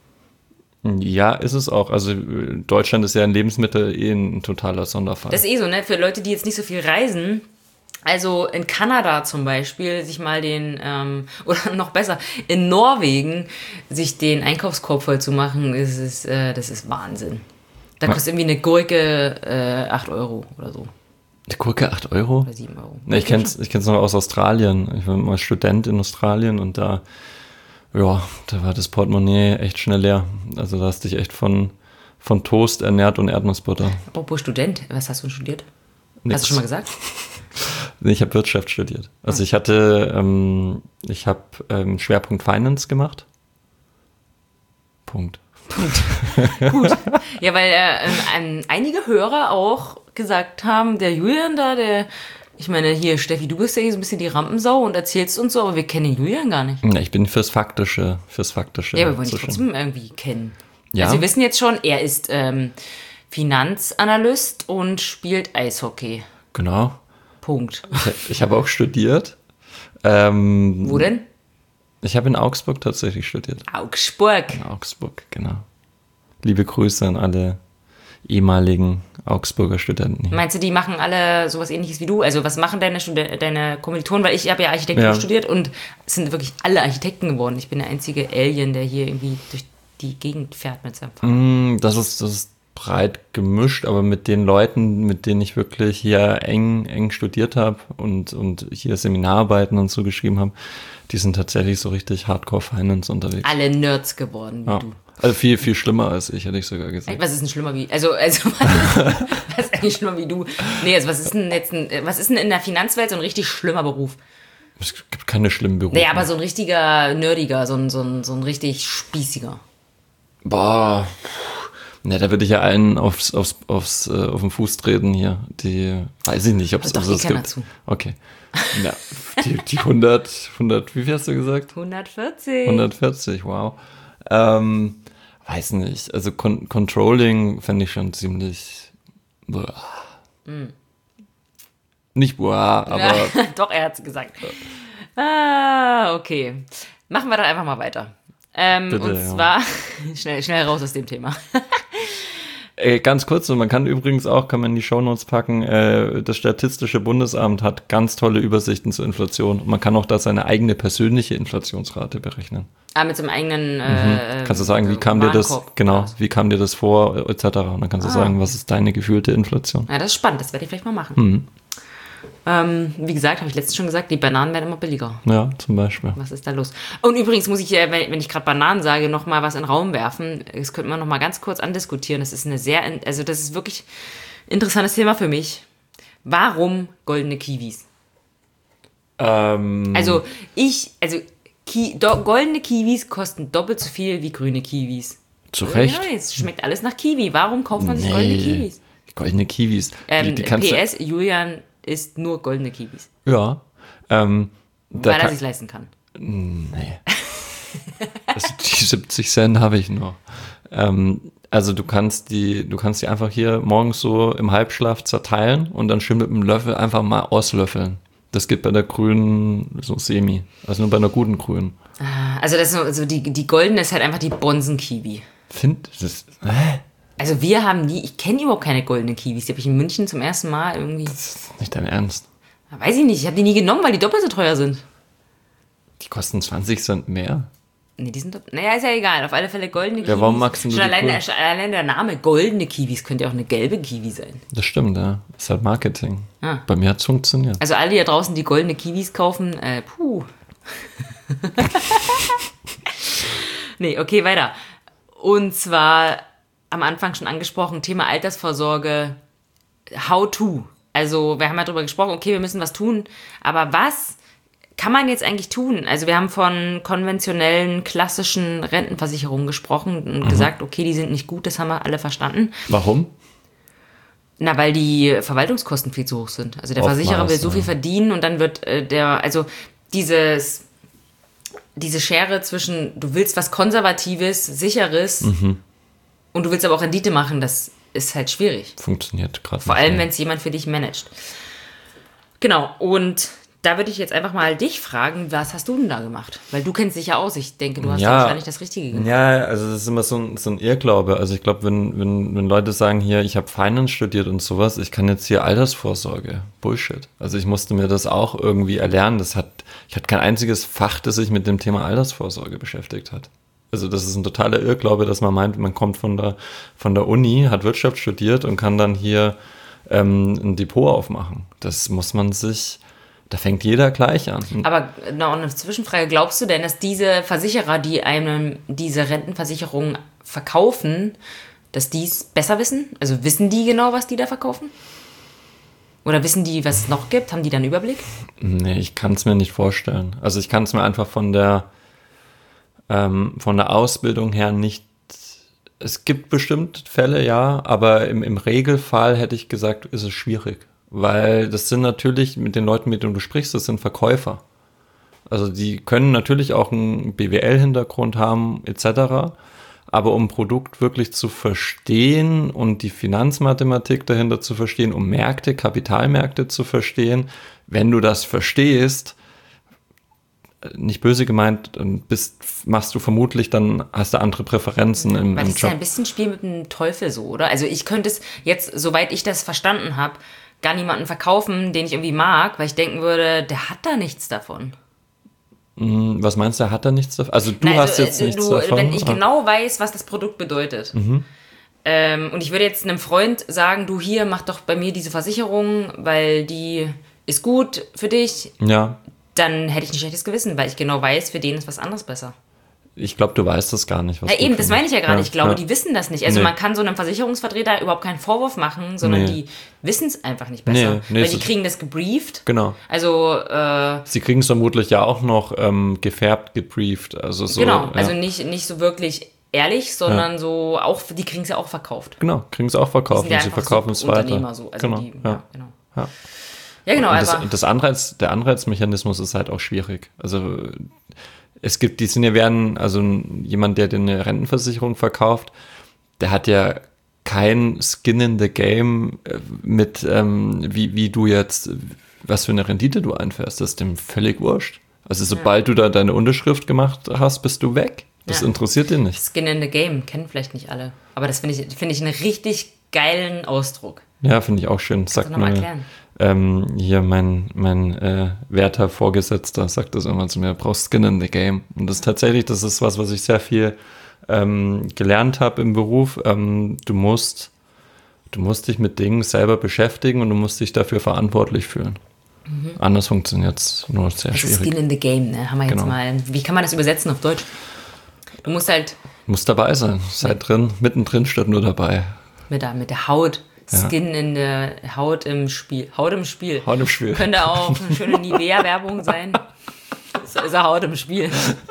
Speaker 2: Ja, ist es auch. Also Deutschland ist ja in Lebensmittel eh ein totaler Sonderfall.
Speaker 1: Das ist eh so, ne? Für Leute, die jetzt nicht so viel reisen, also in Kanada zum Beispiel, sich mal den, ähm, oder noch besser, in Norwegen sich den Einkaufskorb voll zu machen, ist, ist, äh, das ist Wahnsinn. Da kostet irgendwie eine Gurke äh, acht Euro oder so.
Speaker 2: Eine Gurke acht Euro?
Speaker 1: Oder sieben Euro.
Speaker 2: Ne, ich kenne es ich kenn's noch aus Australien. Ich war mal Student in Australien und da, ja, da war das Portemonnaie echt schnell leer. Also da hast du dich echt von, von Toast ernährt und Erdnussbutter.
Speaker 1: Apropos Student, was hast du studiert?
Speaker 2: Nix.
Speaker 1: Hast du schon mal gesagt?
Speaker 2: Nee, ich habe Wirtschaft studiert. Also ich hatte, ähm, ich habe ähm, Schwerpunkt Finance gemacht. Punkt.
Speaker 1: Punkt. Gut. Ja, weil äh, ähm, einige Hörer auch gesagt haben, der Julian da, der, ich meine, hier, Steffi, du bist ja hier so ein bisschen die Rampensau und erzählst uns so, aber wir kennen den Julian gar nicht.
Speaker 2: Ja, ich bin fürs Faktische, fürs Faktische.
Speaker 1: Ja, wir wollen ihn trotzdem irgendwie kennen.
Speaker 2: Ja.
Speaker 1: Also wir wissen jetzt schon, er ist ähm, Finanzanalyst und spielt Eishockey.
Speaker 2: Genau.
Speaker 1: Punkt.
Speaker 2: Ich, ich habe auch studiert. Ähm,
Speaker 1: Wo denn?
Speaker 2: Ich habe in Augsburg tatsächlich studiert.
Speaker 1: Augsburg.
Speaker 2: In Augsburg, genau. Liebe Grüße an alle ehemaligen Augsburger Studenten hier.
Speaker 1: Meinst du, die machen alle sowas Ähnliches wie du? Also was machen deine, Stud- deine Kommilitonen? Weil ich habe ja Architektur
Speaker 2: Ja.
Speaker 1: studiert und es sind wirklich alle Architekten geworden. Ich bin der einzige Alien, der hier irgendwie durch die Gegend fährt mit seinem Fahrrad.
Speaker 2: Mm, Das ist, das ist breit gemischt, aber mit den Leuten, mit denen ich wirklich hier eng, eng studiert habe und, und hier Seminararbeiten und so geschrieben habe, die sind tatsächlich so richtig Hardcore-Finance unterwegs.
Speaker 1: Alle Nerds geworden wie
Speaker 2: Ja.
Speaker 1: du.
Speaker 2: Also viel, viel schlimmer als ich, hätte ich sogar gesagt.
Speaker 1: Was ist denn schlimmer wie, also, also, was ist eigentlich schlimmer wie du? Nee, also, was ist denn jetzt ein, was ist denn in der Finanzwelt so ein richtig schlimmer Beruf?
Speaker 2: Es gibt keine schlimmen Berufe.
Speaker 1: Nee, aber so ein richtiger Nerdiger, so ein, so ein, so ein richtig spießiger.
Speaker 2: Boah. Ne, da würde ich ja einen aufs, aufs, aufs, äh, auf den Fuß treten hier. Die, weiß ich nicht, ob es
Speaker 1: Hört doch eh
Speaker 2: das
Speaker 1: keiner
Speaker 2: gibt.
Speaker 1: zu.
Speaker 2: Okay. Ja, die, die hundert, hundert, wie viel hast du gesagt?
Speaker 1: hundertvierzig.
Speaker 2: hundertvierzig, wow. Ähm, weiß nicht, also Con- Controlling fände ich schon ziemlich, boah.
Speaker 1: Mm.
Speaker 2: Nicht boah, aber
Speaker 1: Ja, doch, er hat es gesagt. Ah, okay. Machen wir dann einfach mal weiter. Ähm,
Speaker 2: Bitte,
Speaker 1: und
Speaker 2: ja.
Speaker 1: zwar, schnell, schnell raus aus dem Thema.
Speaker 2: Äh, ganz kurz, und man kann übrigens auch, kann man in die Shownotes packen, äh, das Statistische Bundesamt hat ganz tolle Übersichten zur Inflation. Und man kann auch da seine eigene persönliche Inflationsrate berechnen.
Speaker 1: Ah, mit so einem eigenen
Speaker 2: Mhm.
Speaker 1: äh,
Speaker 2: Kannst du sagen, wie kam dir das,
Speaker 1: Warenkorb.
Speaker 2: genau, wie kam dir das vor, et cetera. Und dann kannst du
Speaker 1: Ah.
Speaker 2: sagen, was ist deine gefühlte Inflation?
Speaker 1: Ja, das ist spannend, das werde ich vielleicht mal machen.
Speaker 2: Mhm.
Speaker 1: Ähm, wie gesagt, habe ich letztens schon gesagt, die Bananen werden immer billiger.
Speaker 2: Ja, zum Beispiel.
Speaker 1: Was ist da los? Und übrigens muss ich, äh, wenn wenn ich gerade Bananen sage, noch mal was in den Raum werfen. Das könnte man noch mal ganz kurz andiskutieren. Das ist eine sehr, also das ist wirklich ein interessantes Thema für mich. Warum goldene Kiwis?
Speaker 2: Ähm,
Speaker 1: Also ich, also Ki, do, goldene Kiwis kosten doppelt so viel wie grüne Kiwis.
Speaker 2: zu Recht.
Speaker 1: Ja, es schmeckt alles nach Kiwi. Warum kauft man sich
Speaker 2: Nee.
Speaker 1: goldene Kiwis?
Speaker 2: Goldene Kiwis.
Speaker 1: Ähm,
Speaker 2: die, die kannst
Speaker 1: P S, Julian isst nur goldene Kiwis.
Speaker 2: du, ja. Ähm, da
Speaker 1: Weil er
Speaker 2: kann,
Speaker 1: sich leisten kann.
Speaker 2: nee. Also die siebzig Cent habe ich noch. Ähm, also du kannst die, du kannst die einfach hier morgens so im Halbschlaf zerteilen und dann schön mit einem Löffel einfach mal auslöffeln. Das geht bei der grünen so semi. Also nur bei einer guten grünen.
Speaker 1: also das ist so, also die, die goldene ist halt einfach die Bonsen-Kiwi.
Speaker 2: Find, das, hä?
Speaker 1: Also wir haben nie, ich kenne überhaupt keine goldene Kiwis. Die habe ich in München zum ersten Mal irgendwie.
Speaker 2: Das ist nicht dein Ernst.
Speaker 1: Weiß ich nicht, ich habe die nie genommen, weil die doppelt so teuer sind.
Speaker 2: Die kosten zwanzig Cent mehr?
Speaker 1: Nee, die sind doppelt. Naja, ist ja egal. Auf alle Fälle goldene Kiwis.
Speaker 2: Ja, warum magst du
Speaker 1: Schon
Speaker 2: die
Speaker 1: allein,
Speaker 2: cool?
Speaker 1: der, allein der Name goldene Kiwis könnte ja auch eine gelbe Kiwi sein.
Speaker 2: Das stimmt, ja. Das ist halt Marketing.
Speaker 1: Ah.
Speaker 2: Bei mir hat es funktioniert.
Speaker 1: Also alle, die da draußen die goldene Kiwis kaufen, äh, puh. Nee, okay, weiter. Und zwar am Anfang schon angesprochen, Thema Altersvorsorge, how to. Also wir haben ja darüber gesprochen, okay, wir müssen was tun, aber was kann man jetzt eigentlich tun? Also wir haben von konventionellen, klassischen Rentenversicherungen gesprochen und mhm. gesagt, okay, die sind nicht gut, das haben wir alle verstanden.
Speaker 2: Warum?
Speaker 1: Na, weil die Verwaltungskosten viel zu hoch sind. Also der
Speaker 2: Oftmals,
Speaker 1: Versicherer will so
Speaker 2: ja.
Speaker 1: viel verdienen und dann wird äh, der, also dieses, diese Schere zwischen, du willst was Konservatives, Sicheres
Speaker 2: Mhm.
Speaker 1: und du willst aber auch Rendite machen, das ist halt schwierig.
Speaker 2: Funktioniert gerade nicht.
Speaker 1: Vor allem,
Speaker 2: mehr.
Speaker 1: wenn es jemand für dich managt. Genau, und da würde ich jetzt einfach mal dich fragen, was hast du denn da gemacht? Weil du kennst dich ja aus, ich denke, du hast
Speaker 2: Ja.
Speaker 1: ja wahrscheinlich das Richtige gemacht.
Speaker 2: Ja, also das ist immer so ein, so ein Irrglaube. Also ich glaube, wenn, wenn, wenn Leute sagen, hier, ich habe Finance studiert und sowas, ich kann jetzt hier Altersvorsorge. Bullshit. Also ich musste mir das auch irgendwie erlernen. Das hat, ich hatte kein einziges Fach, das sich mit dem Thema Altersvorsorge beschäftigt hat. Also das ist ein totaler Irrglaube, dass man meint, man kommt von der, von der Uni, hat Wirtschaft studiert und kann dann hier ähm, ein Depot aufmachen. Das muss man sich, da fängt jeder gleich an.
Speaker 1: Aber noch eine Zwischenfrage, glaubst du denn, dass diese Versicherer, die einem diese Rentenversicherung verkaufen, dass die es besser wissen? Also wissen die genau, was die da verkaufen? Oder wissen die, was es noch gibt? Haben die da einen Überblick?
Speaker 2: Nee, ich kann es mir nicht vorstellen. Also ich kann es mir einfach von der ähm, von der Ausbildung her nicht. Es gibt bestimmt Fälle, ja, aber im, im Regelfall hätte ich gesagt, ist es schwierig. Weil das sind natürlich mit den Leuten, mit denen du sprichst, das sind Verkäufer. Also die können natürlich auch einen B W L-Hintergrund haben, et cetera. Aber um ein Produkt wirklich zu verstehen und die Finanzmathematik dahinter zu verstehen, um Märkte, Kapitalmärkte zu verstehen, wenn du das verstehst, nicht böse gemeint, dann bist, machst du vermutlich, dann hast du andere Präferenzen im,
Speaker 1: Weil
Speaker 2: im
Speaker 1: das ist ja
Speaker 2: Job.
Speaker 1: ein bisschen Spiel mit dem Teufel so, oder? Also ich könnte es jetzt, soweit ich das verstanden habe, gar niemanden verkaufen, den ich irgendwie mag, weil ich denken würde, der hat da nichts davon.
Speaker 2: Was meinst du, hat er nichts davon? Also du
Speaker 1: Na,
Speaker 2: hast
Speaker 1: also,
Speaker 2: jetzt
Speaker 1: äh,
Speaker 2: nichts
Speaker 1: du,
Speaker 2: davon?
Speaker 1: Wenn ich
Speaker 2: Ah.
Speaker 1: genau weiß, was das Produkt bedeutet,
Speaker 2: Mhm.
Speaker 1: ähm, und ich würde jetzt einem Freund sagen, du hier, mach doch bei mir diese Versicherung, weil die ist gut für dich,
Speaker 2: Ja,
Speaker 1: dann hätte ich ein schlechtes Gewissen, weil ich genau weiß, für den ist was anderes besser.
Speaker 2: ich glaube, du weißt das gar nicht. Was
Speaker 1: Ja,
Speaker 2: gut
Speaker 1: eben,
Speaker 2: für
Speaker 1: das
Speaker 2: mich-
Speaker 1: meine ich ja gerade.
Speaker 2: Ja,
Speaker 1: Ich glaube,
Speaker 2: ja.
Speaker 1: die wissen das nicht. Also
Speaker 2: Nee.
Speaker 1: man kann so einem Versicherungsvertreter überhaupt keinen Vorwurf machen, sondern
Speaker 2: Nee.
Speaker 1: die wissen es einfach nicht besser.
Speaker 2: Nee, nee,
Speaker 1: weil die
Speaker 2: so-
Speaker 1: kriegen das gebrieft.
Speaker 2: Genau.
Speaker 1: Also, äh,
Speaker 2: Sie kriegen es vermutlich ja auch noch ähm, gefärbt, gebrieft. Also so,
Speaker 1: genau,
Speaker 2: ja.
Speaker 1: also nicht, nicht so wirklich ehrlich, sondern so auch, die kriegen es ja auch verkauft.
Speaker 2: Genau, kriegen es auch
Speaker 1: Die
Speaker 2: verkauft
Speaker 1: sind ja
Speaker 2: und sie
Speaker 1: einfach
Speaker 2: verkaufen es weiter.
Speaker 1: Subunternehmer so. Also
Speaker 2: genau,
Speaker 1: die,
Speaker 2: ja.
Speaker 1: ja, genau.
Speaker 2: Ja.
Speaker 1: Ja, genau,
Speaker 2: Und das,
Speaker 1: aber
Speaker 2: das Anreiz, der Anreizmechanismus ist halt auch schwierig. Also es gibt, die sind ja werden, also jemand, der dir eine Rentenversicherung verkauft, der hat ja kein Skin in the Game äh, mit, ähm, wie, wie du jetzt, was für eine Rendite du einfährst. Das ist dem völlig wurscht. Also sobald du da deine Unterschrift gemacht hast, bist du weg. Das
Speaker 1: Ja.
Speaker 2: interessiert ihn nicht.
Speaker 1: Skin in the Game kennen vielleicht nicht alle. Aber das finde ich, finde ich einen richtig geilen Ausdruck.
Speaker 2: Ja, finde ich auch schön. Sagt
Speaker 1: du noch mal
Speaker 2: mir,
Speaker 1: erklären?
Speaker 2: ähm, hier mein, mein äh, werter Vorgesetzter sagt das immer zu mir, brauchst Skin in the Game. Und das ist tatsächlich, das ist was, was ich sehr viel ähm, gelernt habe im Beruf. Ähm, du musst, du musst dich mit Dingen selber beschäftigen und du musst dich dafür verantwortlich fühlen.
Speaker 1: Mhm.
Speaker 2: Anders funktioniert es nur sehr
Speaker 1: Das ist
Speaker 2: schwierig.
Speaker 1: Skin in the Game, ne? Haben wir jetzt
Speaker 2: Genau.
Speaker 1: mal. Wie kann man das übersetzen auf Deutsch? Du musst halt
Speaker 2: Du musst dabei sein. Sei drin, mittendrin statt nur dabei.
Speaker 1: mit der, mit der Haut,
Speaker 2: Ja.
Speaker 1: Skin in der Haut im Spiel. Haut im Spiel.
Speaker 2: Haut im Spiel.
Speaker 1: Könnte auch eine schöne Nivea-Werbung sein. So ist er Haut im Spiel.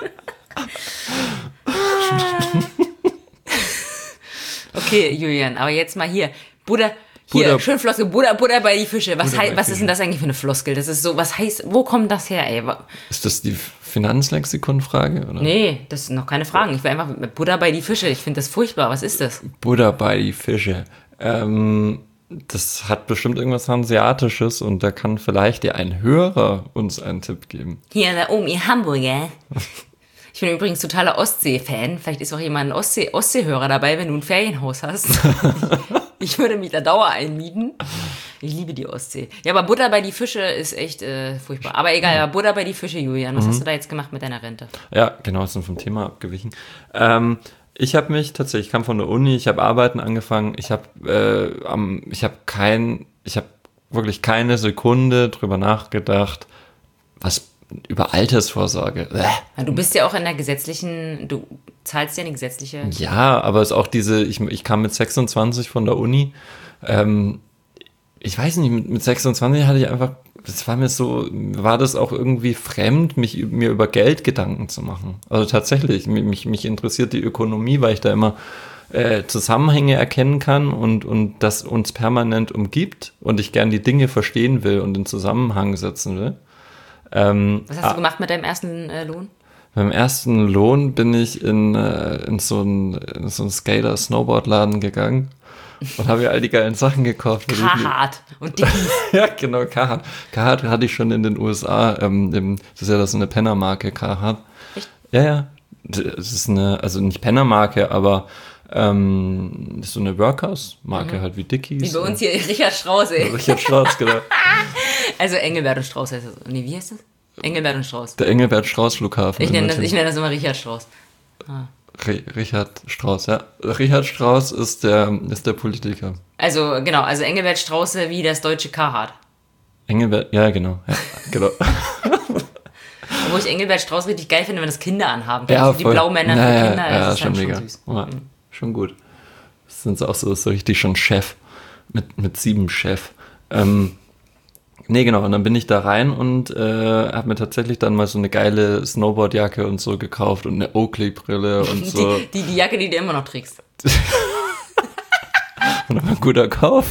Speaker 1: Okay, Julian, aber jetzt mal hier. Buddha, hier,
Speaker 2: Buddha-
Speaker 1: schön Floskel, Buddha, Buddha bei die Fische. Was,
Speaker 2: Buddha
Speaker 1: hei-
Speaker 2: bei
Speaker 1: was ist
Speaker 2: Fische.
Speaker 1: denn das eigentlich für eine Floskel? Das ist so, was heißt, wo kommt das her, ey? Wa-
Speaker 2: Ist das die Finanzlexikon-Frage? Oder?
Speaker 1: Nee, das sind noch keine Fragen. Ich will einfach mit Buddha bei die Fische. Ich finde das furchtbar. Was ist das?
Speaker 2: Buddha bei die Fische. Ähm, das hat bestimmt irgendwas Hanseatisches und da kann vielleicht dir ein Hörer uns einen Tipp geben.
Speaker 1: Hier da oben in Hamburg, ja. Ich bin übrigens totaler Ostsee-Fan. Vielleicht ist auch jemand ein Ostsee- Ostseehörer dabei, wenn du ein Ferienhaus hast. Ich würde mich da Dauer einmieten. Ich liebe die Ostsee. Ja, aber Butter bei die Fische ist echt äh, furchtbar. Aber egal, ja. Butter bei die Fische, Julian. Was mhm. hast du da jetzt gemacht mit deiner Rente?
Speaker 2: Ja, genau, sind vom Thema abgewichen. Ähm, ich habe mich tatsächlich, ich kam von der Uni, ich habe Arbeiten angefangen. Ich habe äh, am, ich habe kein, ich habe wirklich keine Sekunde drüber nachgedacht, was über Altersvorsorge.
Speaker 1: Ja, du bist ja auch in der gesetzlichen, du zahlst ja eine gesetzliche...
Speaker 2: Ja, aber es ist auch diese, ich, ich kam mit sechsundzwanzig von der Uni, ähm, ich weiß nicht, mit, mit sechsundzwanzig hatte ich einfach, das war mir so, war das auch irgendwie fremd, mich mir über Geld Gedanken zu machen. Also tatsächlich, mich, mich interessiert die Ökonomie, weil ich da immer äh, Zusammenhänge erkennen kann und, und das uns permanent umgibt und ich gern die Dinge verstehen will und in Zusammenhang setzen will. Ähm,
Speaker 1: Was hast du gemacht mit deinem ersten äh, Lohn?
Speaker 2: Beim ersten Lohn bin ich in, äh, in so einen so Skater-Snowboard-Laden gegangen und habe mir all die geilen Sachen gekauft.
Speaker 1: Carhartt und Dickies.
Speaker 2: Ja, genau, Carhartt. Carhartt hatte ich schon in den U S A. Ähm, im, das ist ja das so eine Penner-Marke, Carhartt. Echt? Ja, ja. Das ist eine, also nicht Penner-Marke, aber ähm, das ist so eine Workhouse-Marke, mhm. halt wie Dickies.
Speaker 1: Wie bei uns hier Richard Strauss, ey.
Speaker 2: Richard Strauss, genau.
Speaker 1: Also Engelbert und Strauß heißt das. Nee, wie heißt das? Engelbert und Strauß.
Speaker 2: Der Engelbert Strauß Flughafen.
Speaker 1: Ich nenne das, ich nenn das immer Richard Strauss. Ah.
Speaker 2: Richard Strauss, ja. Richard Strauss ist der, ist der Politiker.
Speaker 1: Also, genau, also Engelbert Strauße wie das deutsche Carhartt.
Speaker 2: Engelbert, ja, genau. Ja, genau.
Speaker 1: Obwohl ich Engelbert Strauß richtig geil finde, wenn das Kinder anhaben.
Speaker 2: Ja,
Speaker 1: die Blaumänner für
Speaker 2: ja,
Speaker 1: Kinder.
Speaker 2: Ja,
Speaker 1: das
Speaker 2: ja,
Speaker 1: ist
Speaker 2: schon
Speaker 1: halt
Speaker 2: mega.
Speaker 1: Schon, süß.
Speaker 2: Ja,
Speaker 1: mhm.
Speaker 2: Schon gut. Das sind auch so, so richtig schon Chef. Mit, mit sieben Chef. Ähm, Nee, genau, und dann bin ich da rein und äh, habe mir tatsächlich dann mal so eine geile Snowboardjacke und so gekauft und eine Oakley-Brille und so.
Speaker 1: Die, die, die Jacke, die du immer noch trägst.
Speaker 2: Und ein guter Kauf.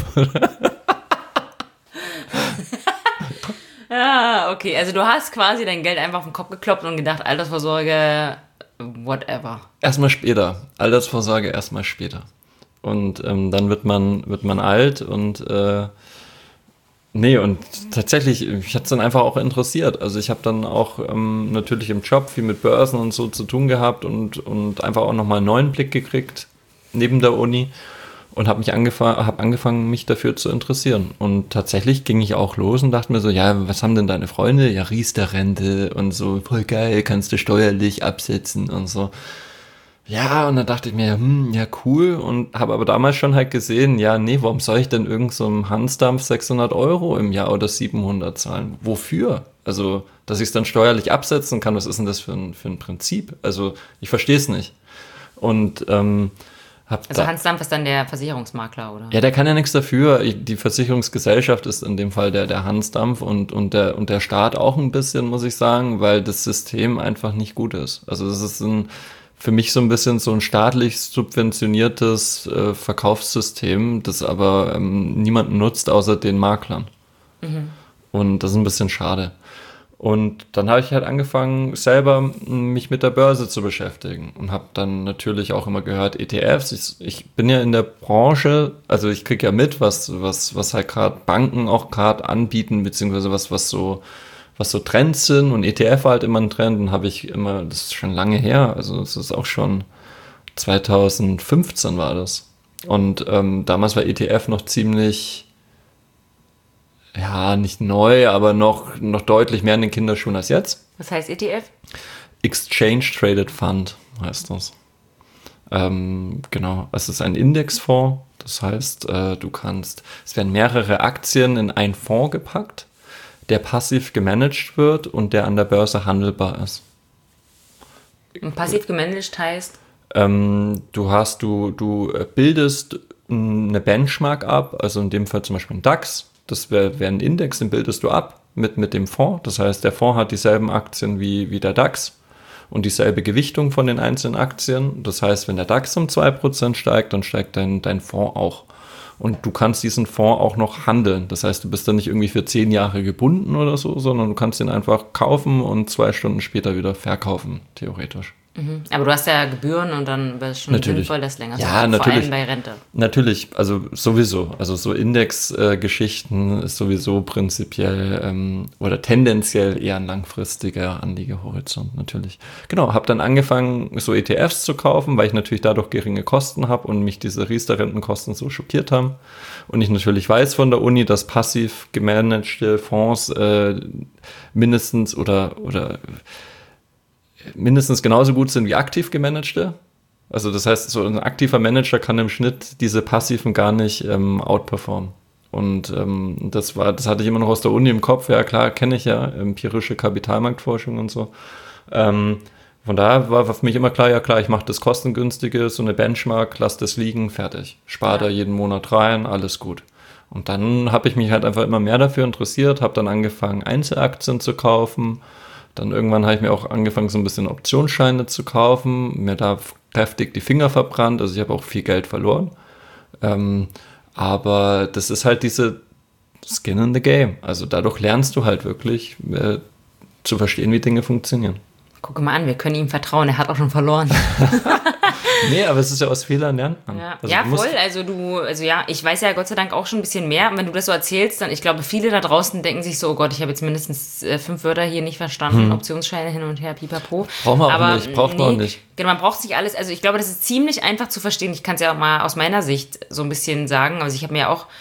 Speaker 1: Ah, okay, also du hast quasi dein Geld einfach auf den Kopf gekloppt und gedacht, Altersvorsorge, whatever.
Speaker 2: Erstmal später. Altersvorsorge erstmal später. Und ähm, dann wird man, wird man alt und äh, nee, und tatsächlich, mich hat es dann einfach auch interessiert. Also ich habe dann auch ähm, natürlich im Job viel mit Börsen und so zu tun gehabt und, und einfach auch nochmal einen neuen Blick gekriegt neben der Uni und habe mich angefangen, hab angefangen, mich dafür zu interessieren. Und tatsächlich ging ich auch los und dachte mir so, ja, was haben denn deine Freunde? Ja, Riester-Rente und so, voll geil, kannst du steuerlich absetzen und so. Ja, und dann dachte ich mir, hm, ja cool, und habe aber damals schon halt gesehen, ja, nee, warum soll ich denn irgend so einem Hansdampf sechshundert Euro im Jahr oder siebenhundert zahlen? Wofür? Also, dass ich es dann steuerlich absetzen kann, was ist denn das für ein, für ein Prinzip? Also, ich verstehe es nicht. Und ähm, hab
Speaker 1: Also
Speaker 2: da,
Speaker 1: Hans Dampf ist dann der Versicherungsmakler, oder?
Speaker 2: Ja, der kann ja nichts dafür. Die Versicherungsgesellschaft ist in dem Fall der, der Hans Dampf und, und, der, und der Staat auch ein bisschen, muss ich sagen, weil das System einfach nicht gut ist. Also, das ist ein für mich so ein bisschen so ein staatlich subventioniertes äh, Verkaufssystem, das aber ähm, niemanden nutzt, außer den Maklern. Mhm. Und das ist ein bisschen schade. Und dann habe ich halt angefangen, selber mich mit der Börse zu beschäftigen und habe dann natürlich auch immer gehört, E T Fs. Ich, ich bin ja in der Branche, also ich kriege ja mit, was, was, was halt gerade Banken auch gerade anbieten, beziehungsweise was, was so was so Trends sind, und E T F war halt immer ein Trend, und habe ich immer, das ist schon lange her, also es ist auch schon zweitausendfünfzehn war das. Und ähm, damals war E T F noch ziemlich, ja, nicht neu, aber noch, noch deutlich mehr in den Kinderschuhen als jetzt.
Speaker 1: Was heißt E T F?
Speaker 2: Exchange Traded Fund heißt das. Ähm, genau, es ist ein Indexfonds, das heißt, äh, du kannst, es werden mehrere Aktien in einen Fonds gepackt, der passiv gemanagt wird und der an der Börse handelbar ist.
Speaker 1: Und passiv gemanagt heißt?
Speaker 2: Ähm, du hast, du, du bildest eine Benchmark ab, also in dem Fall zum Beispiel ein DAX, das wäre wär ein Index, den bildest du ab mit, mit dem Fonds. Das heißt, der Fonds hat dieselben Aktien wie, wie der DAX und dieselbe Gewichtung von den einzelnen Aktien. Das heißt, wenn der DAX um zwei Prozent steigt, dann steigt dein, dein Fonds auch. Und du kannst diesen Fonds auch noch handeln. Das heißt, du bist dann nicht irgendwie für zehn Jahre gebunden oder so, sondern du kannst ihn einfach kaufen und zwei Stunden später wieder verkaufen, theoretisch. Mhm.
Speaker 1: Aber du hast ja Gebühren und dann wäre es schon
Speaker 2: natürlich.
Speaker 1: sinnvoll, das länger zu
Speaker 2: ja,
Speaker 1: machen,
Speaker 2: natürlich.
Speaker 1: vor allem bei Rente.
Speaker 2: Natürlich, also sowieso. Also so Index-Geschichten ist sowieso prinzipiell ähm, oder tendenziell eher ein langfristiger Anlegehorizont, natürlich. Genau, habe dann angefangen, so E T Fs zu kaufen, weil ich natürlich dadurch geringe Kosten habe und mich diese Riester-Rentenkosten so schockiert haben. Und ich natürlich weiß von der Uni, dass passiv gemanagte Fonds äh, mindestens oder oder mindestens genauso gut sind wie aktiv gemanagte. Also das heißt, so ein aktiver Manager kann im Schnitt diese passiven gar nicht ähm, outperformen. Und ähm, das war, das hatte ich immer noch aus der Uni im Kopf. Ja klar, kenne ich ja, empirische Kapitalmarktforschung und so. Ähm, von daher war für mich immer klar, ja klar, ich mache das kostengünstige, so eine Benchmark, lass das liegen, fertig. Spar ja. da jeden Monat rein, alles gut. Und dann habe ich mich halt einfach immer mehr dafür interessiert, habe dann angefangen, Einzelaktien zu kaufen. Dann irgendwann habe ich mir auch angefangen, so ein bisschen Optionsscheine zu kaufen, mir da kräftig die Finger verbrannt, also ich habe auch viel Geld verloren. Ähm, aber das ist halt diese Skin in the Game. Also dadurch lernst du halt wirklich äh, zu verstehen, wie Dinge funktionieren.
Speaker 1: Guck mal an, wir können ihm vertrauen, er hat auch schon verloren.
Speaker 2: Nee, aber es ist ja aus Fehlern lernt man.
Speaker 1: Ja,
Speaker 2: also
Speaker 1: ja voll. Also du, also ja, ich weiß ja Gott sei Dank auch schon ein bisschen mehr. Und wenn du das so erzählst, dann, ich glaube, viele da draußen denken sich so, oh Gott, ich habe jetzt mindestens äh, fünf Wörter hier nicht verstanden, hm. Optionsscheine hin und her, pipapo.
Speaker 2: Braucht man
Speaker 1: aber,
Speaker 2: auch nicht, braucht man
Speaker 1: nee,
Speaker 2: auch nicht.
Speaker 1: Genau, man braucht sich alles, also ich glaube, das ist ziemlich einfach zu verstehen. Ich kann es ja auch mal aus meiner Sicht so ein bisschen sagen. Also ich habe mir ja auch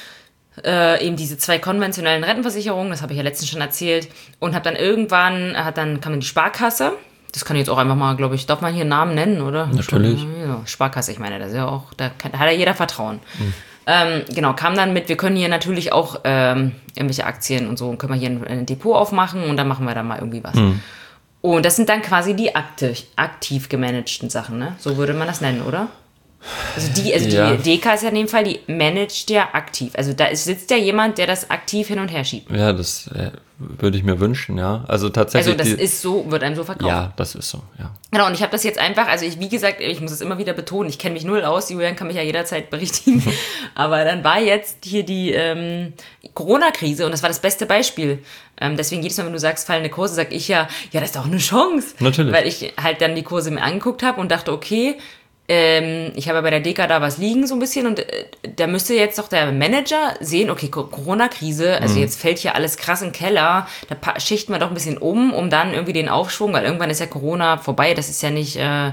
Speaker 1: Äh, eben diese zwei konventionellen Rentenversicherungen, das habe ich ja letztens schon erzählt, und habe dann irgendwann, hat dann kam dann die Sparkasse, das kann ich jetzt auch einfach mal, glaube ich, darf man hier Namen nennen, oder?
Speaker 2: Natürlich.
Speaker 1: Ja, Sparkasse, ich meine, das ist ja auch, da, kann, da hat ja jeder Vertrauen. Hm. Ähm, genau, kam dann mit, wir können hier natürlich auch ähm, irgendwelche Aktien und so, können wir hier ein, ein Depot aufmachen und dann machen wir da mal irgendwie was. Hm. Und das sind dann quasi die aktiv, aktiv gemanagten Sachen, ne? So würde man das nennen, oder? Also die, also
Speaker 2: ja.
Speaker 1: die D K ist ja in dem Fall, die managt ja aktiv. Also da ist, sitzt ja jemand, der das aktiv hin und her schiebt.
Speaker 2: Ja, das äh, würde ich mir wünschen, ja. Also tatsächlich.
Speaker 1: Also das
Speaker 2: die,
Speaker 1: ist so, wird einem so verkauft.
Speaker 2: Ja, das ist so, ja.
Speaker 1: Genau, und ich habe das jetzt einfach, also ich, wie gesagt, ich muss es immer wieder betonen, ich kenne mich null aus, Julian kann mich ja jederzeit berichtigen, aber dann war jetzt hier die ähm, Corona-Krise und das war das beste Beispiel. Ähm, deswegen jedes Mal, wenn du sagst, fallende Kurse, sag ich ja, ja, das ist doch eine Chance.
Speaker 2: Natürlich.
Speaker 1: Weil ich halt dann die Kurse mir angeguckt habe und dachte, okay, Ähm, ich habe ja bei der D K da was liegen so ein bisschen und äh, da müsste jetzt doch der Manager sehen, okay, Corona-Krise, also mhm. jetzt fällt hier alles krass in den Keller, da pa- schichten wir doch ein bisschen um, um dann irgendwie den Aufschwung, weil irgendwann ist ja Corona vorbei, das ist ja nicht, äh,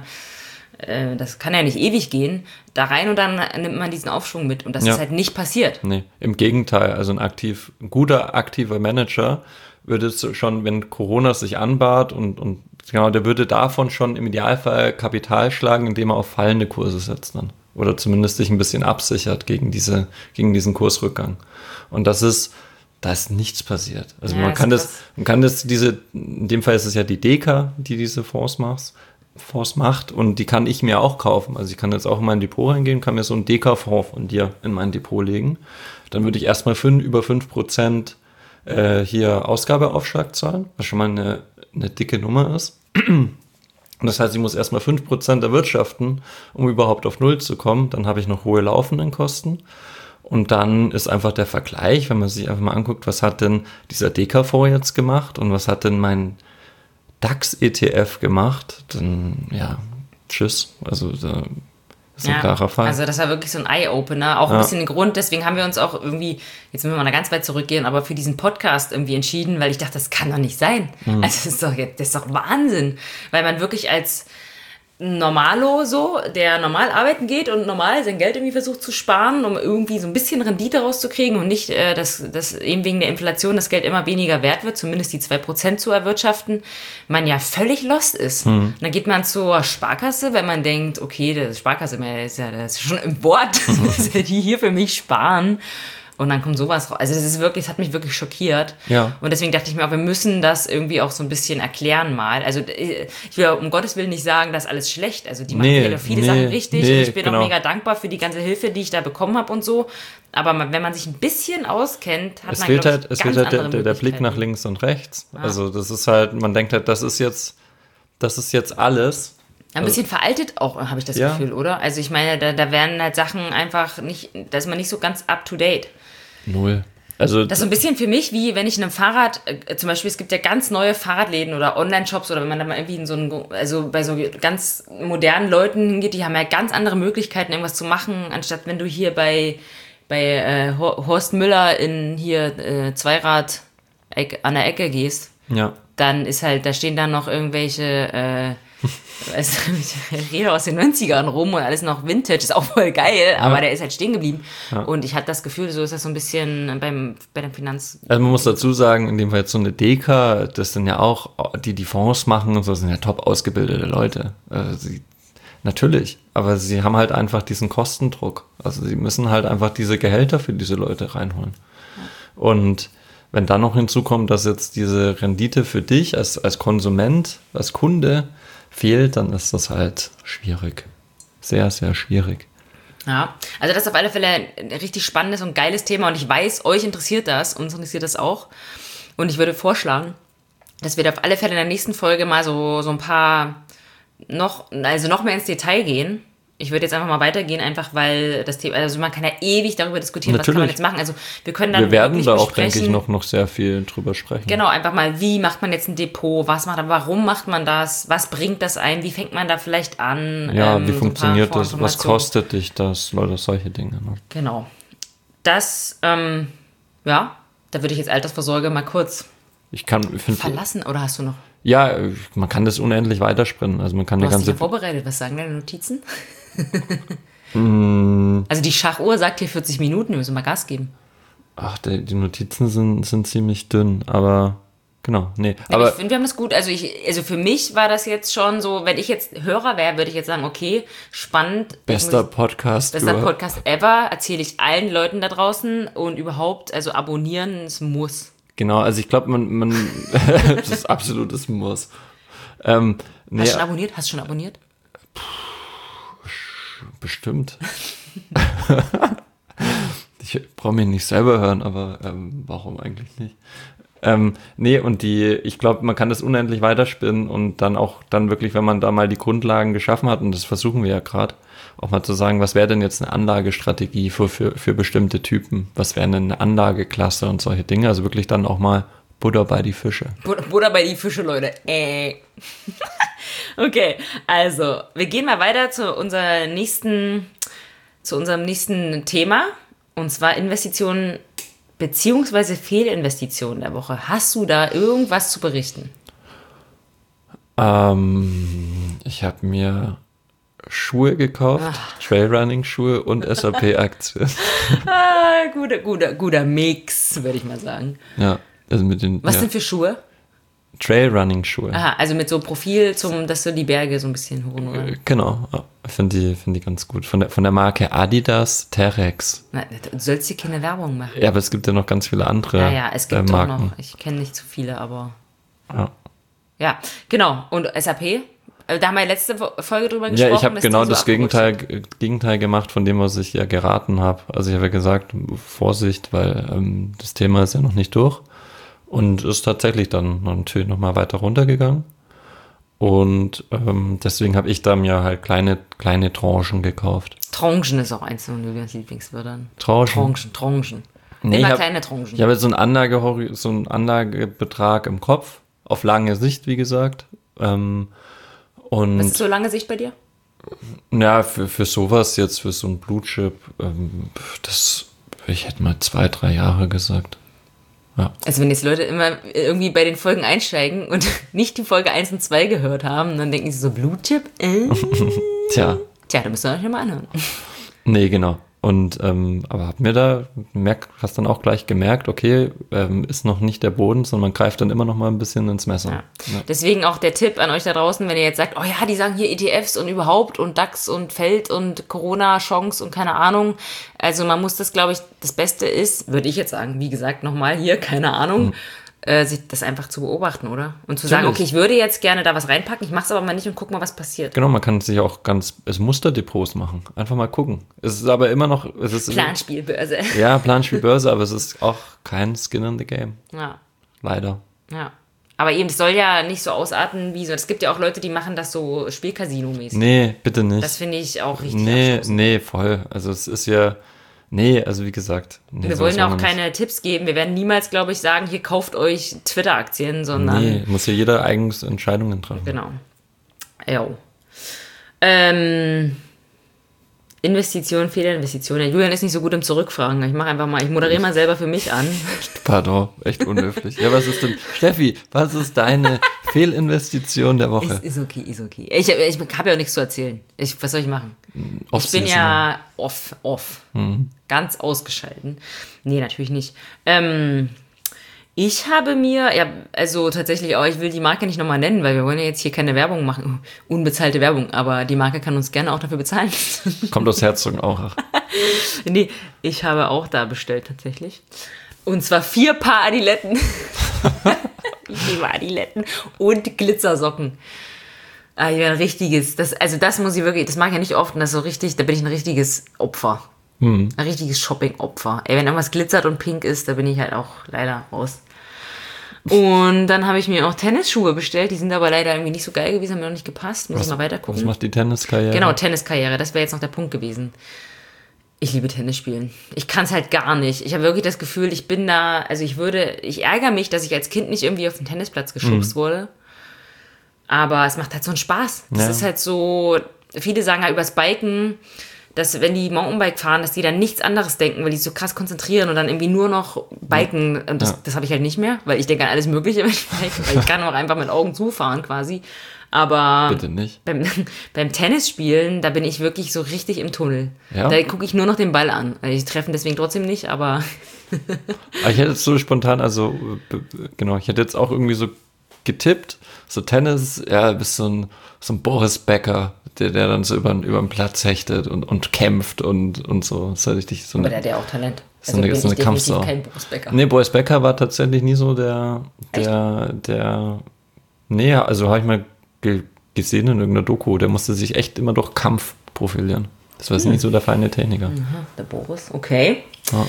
Speaker 1: äh, das kann ja nicht ewig gehen, da rein und dann nimmt man diesen Aufschwung mit und das ja. ist halt nicht passiert.
Speaker 2: Nee, im Gegenteil, also ein aktiv, ein guter aktiver Manager würde es schon, wenn Corona sich anbahnt und, und genau, der würde davon schon im Idealfall Kapital schlagen, indem er auf fallende Kurse setzt dann. Oder zumindest sich ein bisschen absichert gegen diese, gegen diesen Kursrückgang. Und das ist, da ist nichts passiert. Also ja, man kann das, man kann das, diese, in dem Fall ist es ja die D K, die diese Fonds macht, Fonds macht und die kann ich mir auch kaufen. Also ich kann jetzt auch in mein Depot reingehen, kann mir so einen D K-Fonds von dir in mein Depot legen. Dann würde ich erstmal fünf, über fünf Prozent äh, hier Ausgabeaufschlag zahlen, was schon mal eine, eine dicke Nummer ist. Und das heißt, ich muss erstmal fünf Prozent erwirtschaften, um überhaupt auf Null zu kommen. Dann habe ich noch hohe laufenden Kosten. Und dann ist einfach der Vergleich, wenn man sich einfach mal anguckt, was hat denn dieser D K-Fonds jetzt gemacht und was hat denn mein DAX-E T F gemacht, dann ja, tschüss. Also da ist ein
Speaker 1: ja,
Speaker 2: klarer Fall.
Speaker 1: Also das war wirklich so ein Eye-Opener, auch ein
Speaker 2: ja.
Speaker 1: bisschen ein Grund, deswegen haben wir uns auch irgendwie, jetzt müssen wir mal ganz weit zurückgehen, aber für diesen Podcast irgendwie entschieden, weil ich dachte, das kann doch nicht sein. Mhm. Also das ist doch, das ist doch Wahnsinn, weil man wirklich als Normalo so, der normal arbeiten geht und normal sein Geld irgendwie versucht zu sparen, um irgendwie so ein bisschen Rendite rauszukriegen und nicht, äh, dass, dass eben wegen der Inflation das Geld immer weniger wert wird, zumindest die zwei Prozent zu erwirtschaften, man ja völlig lost ist. Mhm. Und dann geht man zur Sparkasse, wenn man denkt, okay, das Sparkasse ist ja das ist schon im Wort, dass die hier für mich sparen. Und dann kommt sowas raus. Also das ist wirklich, das hat mich wirklich schockiert.
Speaker 2: Ja.
Speaker 1: Und deswegen dachte ich mir auch, wir müssen das irgendwie auch so ein bisschen erklären mal. Also ich will um Gottes Willen nicht sagen, dass alles schlecht. Also die
Speaker 2: nee,
Speaker 1: machen viele
Speaker 2: nee,
Speaker 1: Sachen richtig.
Speaker 2: Nee,
Speaker 1: und ich bin
Speaker 2: genau.
Speaker 1: auch mega dankbar für die ganze Hilfe, die ich da bekommen habe und so. Aber man, wenn man sich ein bisschen auskennt, hat
Speaker 2: es
Speaker 1: man,
Speaker 2: fehlt
Speaker 1: glaub
Speaker 2: halt,
Speaker 1: ich,
Speaker 2: Es
Speaker 1: ganz
Speaker 2: fehlt halt der,
Speaker 1: andere
Speaker 2: der, der Blick nach links und rechts. Ja. Also das ist halt, man denkt halt, das ist jetzt, das ist jetzt alles.
Speaker 1: Ein bisschen veraltet auch, habe ich das
Speaker 2: ja.
Speaker 1: Gefühl, oder? Also ich meine, da, da werden halt Sachen einfach nicht, da ist man nicht so ganz up to date.
Speaker 2: Null. Also
Speaker 1: Das ist so ein bisschen für mich, wie wenn ich in einem Fahrrad, äh, zum Beispiel, es gibt ja ganz neue Fahrradläden oder Online-Shops oder wenn man da mal irgendwie in so einen, also bei so ganz modernen Leuten hingeht, die haben ja ganz andere Möglichkeiten, irgendwas zu machen, anstatt wenn du hier bei, bei äh, Horst Müller in hier äh, Zweirad an der Ecke gehst.
Speaker 2: ja.
Speaker 1: Dann ist halt, da stehen dann noch irgendwelche, äh, also, ich rede aus den neunzigern rum und alles noch Vintage, ist auch voll geil, aber
Speaker 2: Ja.
Speaker 1: der ist halt stehen geblieben.
Speaker 2: Ja.
Speaker 1: Und ich hatte das Gefühl, so ist das so ein bisschen beim, bei dem Finanz...
Speaker 2: Also man muss dazu sagen, in dem Fall jetzt so eine Deka, das sind ja auch, die die Fonds machen und so, sind ja top ausgebildete Leute. Also sie, natürlich, aber sie haben halt einfach diesen Kostendruck. Also sie müssen halt einfach diese Gehälter für diese Leute reinholen. Ja. Und wenn dann noch hinzukommt, dass jetzt diese Rendite für dich als, als Konsument, als Kunde fehlt, dann ist das halt schwierig. Sehr, sehr schwierig.
Speaker 1: Ja, also das ist auf alle Fälle ein richtig spannendes und geiles Thema und ich weiß, euch interessiert das, uns interessiert das auch. Und ich würde vorschlagen, dass wir da auf alle Fälle in der nächsten Folge mal so, so ein paar noch, also noch mehr ins Detail gehen. Ich würde jetzt einfach mal weitergehen, einfach weil das Thema, also man kann ja ewig darüber diskutieren,
Speaker 2: Natürlich.
Speaker 1: was kann man jetzt machen. Also wir können dann
Speaker 2: Wir werden
Speaker 1: wirklich
Speaker 2: da auch,
Speaker 1: besprechen,
Speaker 2: denke ich, noch, noch sehr viel drüber sprechen.
Speaker 1: Genau, einfach mal, wie macht man jetzt ein Depot, was macht man, warum macht man das, was bringt das ein, wie fängt man da vielleicht an?
Speaker 2: Ja,
Speaker 1: ähm,
Speaker 2: wie
Speaker 1: so ein
Speaker 2: funktioniert
Speaker 1: paar
Speaker 2: das, was
Speaker 1: Vorinformationen.
Speaker 2: kostet dich das, Leute, solche Dinge. Ne?
Speaker 1: Genau. Das, ähm, ja, da würde ich jetzt Altersvorsorge mal kurz
Speaker 2: Ich kann, ich find,
Speaker 1: verlassen, oder hast du noch?
Speaker 2: ja, man kann das unendlich weiterspinnen. Also man kann
Speaker 1: Du
Speaker 2: eine
Speaker 1: hast dich
Speaker 2: ganze
Speaker 1: ja vorbereitet, was sagen deine Notizen?
Speaker 2: Mm,
Speaker 1: Also die Schachuhr sagt hier vierzig Minuten, wir müssen mal Gas geben.
Speaker 2: ach, die, die Notizen sind, sind ziemlich dünn, aber genau, nee.
Speaker 1: Ja,
Speaker 2: Aber
Speaker 1: ich finde, wir haben das gut. Also ich, also für mich war das jetzt schon so, wenn ich jetzt Hörer wäre, würde ich jetzt sagen, okay, spannend.
Speaker 2: bester
Speaker 1: Muss ich-
Speaker 2: Podcast.
Speaker 1: Bester
Speaker 2: über-
Speaker 1: Podcast ever, erzähle ich allen Leuten da draußen und überhaupt, also abonnieren, es muss.
Speaker 2: Genau, also ich glaube, man, man das ist absolutes Muss. Ähm, nee,
Speaker 1: Hast du schon abonniert? Hast du schon abonniert?
Speaker 2: bestimmt. Ich brauche mich nicht selber hören, aber ähm, warum eigentlich nicht? Ähm, nee, und die, ich glaube, man kann das unendlich weiterspinnen und dann auch, dann wirklich, wenn man da mal die Grundlagen geschaffen hat, und das versuchen wir ja gerade, auch mal zu sagen, was wäre denn jetzt eine Anlagestrategie für, für, für bestimmte Typen? Was wäre denn eine Anlageklasse und solche Dinge? Also wirklich dann auch mal Butter bei die Fische.
Speaker 1: Butter Butter bei die Fische, Leute. Äh. Okay, also, wir gehen mal weiter zu unserer nächsten, zu unserem nächsten Thema. Und zwar Investitionen beziehungsweise Fehlinvestitionen der Woche. Hast du da irgendwas zu berichten?
Speaker 2: Ähm, ich habe mir Schuhe gekauft, Trailrunning-Schuhe und S A P-Aktien.
Speaker 1: Ah, guter, guter, guter Mix, würde ich mal sagen.
Speaker 2: Ja, also mit den
Speaker 1: Was
Speaker 2: ja,
Speaker 1: sind für Schuhe?
Speaker 2: Trailrunning-Schuhe.
Speaker 1: Aha, also mit so Profil, zum, dass du die Berge so ein bisschen hoch oder?
Speaker 2: Äh, Genau, ja, finde die, find die ganz gut. Von der, von der Marke Adidas Terex.
Speaker 1: Na, du sollst hier keine Werbung machen.
Speaker 2: Ja, aber es gibt ja noch ganz viele andere
Speaker 1: Ja, ja, es gibt
Speaker 2: äh,
Speaker 1: doch
Speaker 2: Marken.
Speaker 1: noch. Ich kenne nicht zu viele, aber
Speaker 2: Ja.
Speaker 1: ja, genau. Und S A P? Äh, Da haben wir letzte Wo- Folge drüber gesprochen.
Speaker 2: Ja, ich habe
Speaker 1: dass
Speaker 2: genau
Speaker 1: die so
Speaker 2: das Gegenteil, g- Gegenteil gemacht, von dem, was ich ja geraten habe. Also ich habe ja gesagt, Vorsicht, weil ähm, das Thema ist ja noch nicht durch. Und ist tatsächlich dann natürlich nochmal weiter runtergegangen. Und ähm, deswegen habe ich da mir halt kleine, kleine Tranchen gekauft.
Speaker 1: Tranchen ist auch eins von Julians Lieblingswörtern.
Speaker 2: Tranchen?
Speaker 1: Tranchen, Tranchen.
Speaker 2: Nee,
Speaker 1: Immer
Speaker 2: ich hab-
Speaker 1: kleine Tranchen.
Speaker 2: Ich habe jetzt so einen, Anlage, so einen Anlagebetrag im Kopf, auf lange Sicht, wie gesagt. Ähm, und
Speaker 1: Was ist so lange Sicht bei dir?
Speaker 2: ja, für, für sowas jetzt, für so ein Blue Chip, ähm, das, ich hätte mal zwei, drei Jahre gesagt. Ja.
Speaker 1: Also wenn jetzt Leute immer irgendwie bei den Folgen einsteigen und nicht die Folge eins und zwei gehört haben, dann denken sie so, Blue Chip? Äh?
Speaker 2: Tja,
Speaker 1: Tja, da müsst ihr euch mal anhören.
Speaker 2: nee, genau. Und, ähm, aber hab mir da, merk, hast dann auch gleich gemerkt, okay, ähm, ist noch nicht der Boden, sondern man greift dann immer noch mal ein bisschen ins Messer.
Speaker 1: Ja.
Speaker 2: Ja.
Speaker 1: Deswegen auch der Tipp an euch da draußen, wenn ihr jetzt sagt, oh ja, die sagen hier E T Fs und überhaupt und DAX und Feld und Corona-Chance und keine Ahnung. Also man muss das, glaube ich, das Beste ist, würde ich jetzt sagen, wie gesagt, nochmal hier, keine Ahnung,
Speaker 2: Mhm.
Speaker 1: äh, sich das einfach zu beobachten, oder? Und zu sagen,
Speaker 2: Natürlich.
Speaker 1: okay, ich würde jetzt gerne da was reinpacken, ich mache es aber mal nicht und guck mal, was passiert.
Speaker 2: Genau, man kann sich auch ganz, es Musterdepots machen. Einfach mal gucken. Es ist aber immer noch, es ist
Speaker 1: Planspielbörse.
Speaker 2: ja, Planspielbörse, aber es ist auch kein Skin in the Game.
Speaker 1: Ja,
Speaker 2: Leider.
Speaker 1: ja. Aber eben, es soll ja nicht so ausarten wie so. Es gibt ja auch Leute, die machen das so Spielcasino-mäßig.
Speaker 2: Nee, bitte nicht.
Speaker 1: Das finde ich auch richtig
Speaker 2: nee,
Speaker 1: abstoßend.
Speaker 2: nee, voll. Also es ist ja, Nee, also wie gesagt. Nee,
Speaker 1: wir wollen ja auch keine nicht. Tipps geben. Wir werden niemals, glaube ich, sagen, hier kauft euch Twitter-Aktien, sondern...
Speaker 2: Nee, muss ja jeder eigens Entscheidungen treffen.
Speaker 1: Genau. Jo. Ähm... Investition, Fehlerinvestition. Julian ist nicht so gut im Zurückfragen. Ich mache einfach mal, ich moderiere mal selber für mich an.
Speaker 2: Pardon, echt unhöflich. Ja, was ist denn, Steffi, was ist deine Fehlinvestition der Woche?
Speaker 1: Ist, ist okay, ist okay. Ich, ich habe ja auch nichts zu erzählen. Ich, was soll ich machen?
Speaker 2: Off
Speaker 1: ich bin ja off, off. Mhm. Ganz ausgeschalten. Nee, natürlich nicht. Ähm... Ich habe mir, ja, also tatsächlich auch, ich will die Marke nicht nochmal nennen, weil wir wollen ja jetzt hier keine Werbung machen, unbezahlte Werbung, aber die Marke kann uns gerne auch dafür bezahlen.
Speaker 2: Kommt aus Herzogenaurach.
Speaker 1: Nee, ich habe auch da bestellt tatsächlich. Und zwar vier Paar Adiletten. Ich liebe Adiletten und Glitzersocken. Ah, ja, ein richtiges, das, also das muss ich wirklich, das mag ich ja nicht oft und das ist so richtig, da bin ich ein richtiges Opfer. Hm. Ein richtiges Shopping-Opfer. Ey, wenn irgendwas glitzert und pink ist, da bin ich halt auch leider raus. Und dann habe ich mir auch Tennisschuhe bestellt. Die sind aber leider irgendwie nicht so geil gewesen, haben mir noch nicht gepasst. Muss
Speaker 2: was,
Speaker 1: ich mal weiter gucken.
Speaker 2: Was macht die Tenniskarriere?
Speaker 1: Genau, Tenniskarriere. Das wäre jetzt noch der Punkt gewesen. Ich liebe Tennis spielen. Ich kann es halt gar nicht. Ich habe wirklich das Gefühl, ich bin da, also ich würde, ich ärgere mich, dass ich als Kind nicht irgendwie auf den Tennisplatz geschubst hm. wurde. Aber es macht halt so einen Spaß. Das ja. ist halt so, viele sagen halt übers Biken, dass wenn die Mountainbike fahren, dass die dann nichts anderes denken, weil die sich so krass konzentrieren und dann irgendwie nur noch biken. Und das, ja. das habe ich halt nicht mehr, weil ich denke an alles Mögliche, wenn ich bike. Weil ich kann auch einfach mit Augen zufahren quasi. Aber
Speaker 2: bitte nicht.
Speaker 1: Beim, beim Tennisspielen, da bin ich wirklich so richtig im Tunnel. Ja? Da gucke ich nur noch den Ball an. Ich treffe deswegen trotzdem nicht, aber...
Speaker 2: aber ich hätte jetzt so spontan, also genau, ich hätte jetzt auch irgendwie so getippt, so Tennis, ja, bist so ein, so ein Boris Becker, der, der dann so über, über den Platz hechtet und, und kämpft und, und so. Das ist ja richtig so eine,
Speaker 1: aber der hat ja auch Talent.
Speaker 2: So also eine, so eine Kampfsau. Kein Boris Becker. Nee, Boris Becker war tatsächlich nie so der, der, echt? der, nee, also habe ich mal ge- gesehen in irgendeiner Doku, der musste sich echt immer durch Kampf profilieren. Das war hm. nicht so der feine Techniker.
Speaker 1: Aha, der Boris, okay. Ja.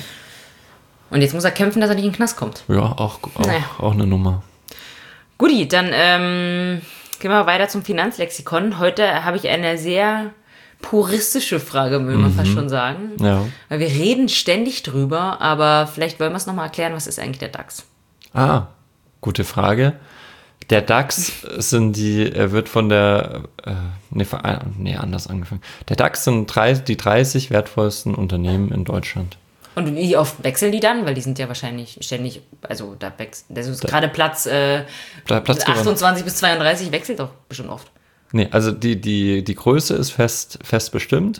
Speaker 1: Und jetzt muss er kämpfen, dass er nicht in den Knast kommt.
Speaker 2: Ja, auch, auch, naja. auch eine Nummer.
Speaker 1: Guti, dann ähm, gehen wir weiter zum Finanzlexikon. Heute habe ich eine sehr puristische Frage, will man mhm. fast schon sagen.
Speaker 2: Ja.
Speaker 1: Weil wir reden ständig drüber, aber vielleicht wollen wir es nochmal erklären, was ist eigentlich der DAX?
Speaker 2: Ah, gute Frage. Der DAX sind die, er wird von der, äh, nee, nee, anders angefangen. Der DAX sind drei, die dreißig wertvollsten Unternehmen in Deutschland.
Speaker 1: Und wie oft wechseln die dann? Weil die sind ja wahrscheinlich ständig, also da wechselt, das ist da, gerade Platz, äh, Platz achtundzwanzig bis zweiunddreißig wechselt doch bestimmt oft.
Speaker 2: Nee, also die, die, die Größe ist fest, fest bestimmt.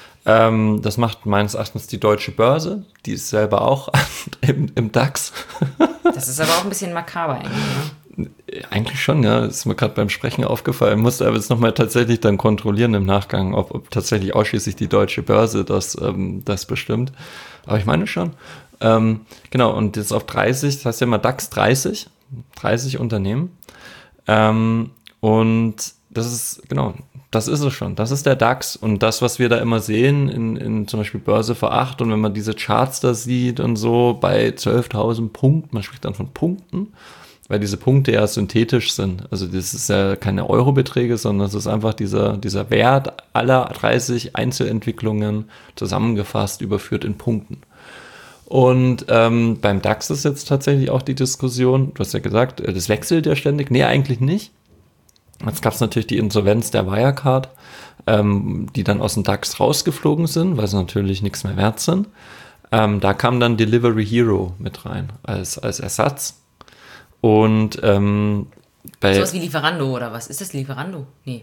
Speaker 2: Ähm, das macht meines Erachtens die Deutsche Börse. Die ist selber auch im, im DAX.
Speaker 1: Das ist aber auch ein bisschen makaber eigentlich, ne?
Speaker 2: Eigentlich schon, ja. Das ist mir gerade beim Sprechen aufgefallen. Musste aber jetzt nochmal tatsächlich dann kontrollieren im Nachgang, ob, ob tatsächlich ausschließlich die Deutsche Börse das, ähm, das bestimmt. Aber ich meine schon. Ähm, genau, und jetzt auf dreißig, das heißt ja mal DAX dreißig, dreißig Unternehmen. Ähm, und das ist, genau, das ist es schon. Das ist der DAX. Und das, was wir da immer sehen, in, in zum Beispiel Börse vor acht, und wenn man diese Charts da sieht und so, bei zwölftausend Punkten, man spricht dann von Punkten, weil diese Punkte ja synthetisch sind. Also das ist ja keine Eurobeträge, sondern es ist einfach dieser, dieser Wert aller dreißig Einzelentwicklungen zusammengefasst, überführt in Punkten. Und ähm, beim DAX ist jetzt tatsächlich auch die Diskussion, du hast ja gesagt, das wechselt ja ständig. Nee, eigentlich nicht. Jetzt gab es natürlich die Insolvenz der Wirecard, ähm, die dann aus dem DAX rausgeflogen sind, weil sie natürlich nichts mehr wert sind. Ähm, da kam dann Delivery Hero mit rein als, als Ersatz. Und ähm, bei...
Speaker 1: Sowas wie Lieferando oder was? Ist das Lieferando? Nee.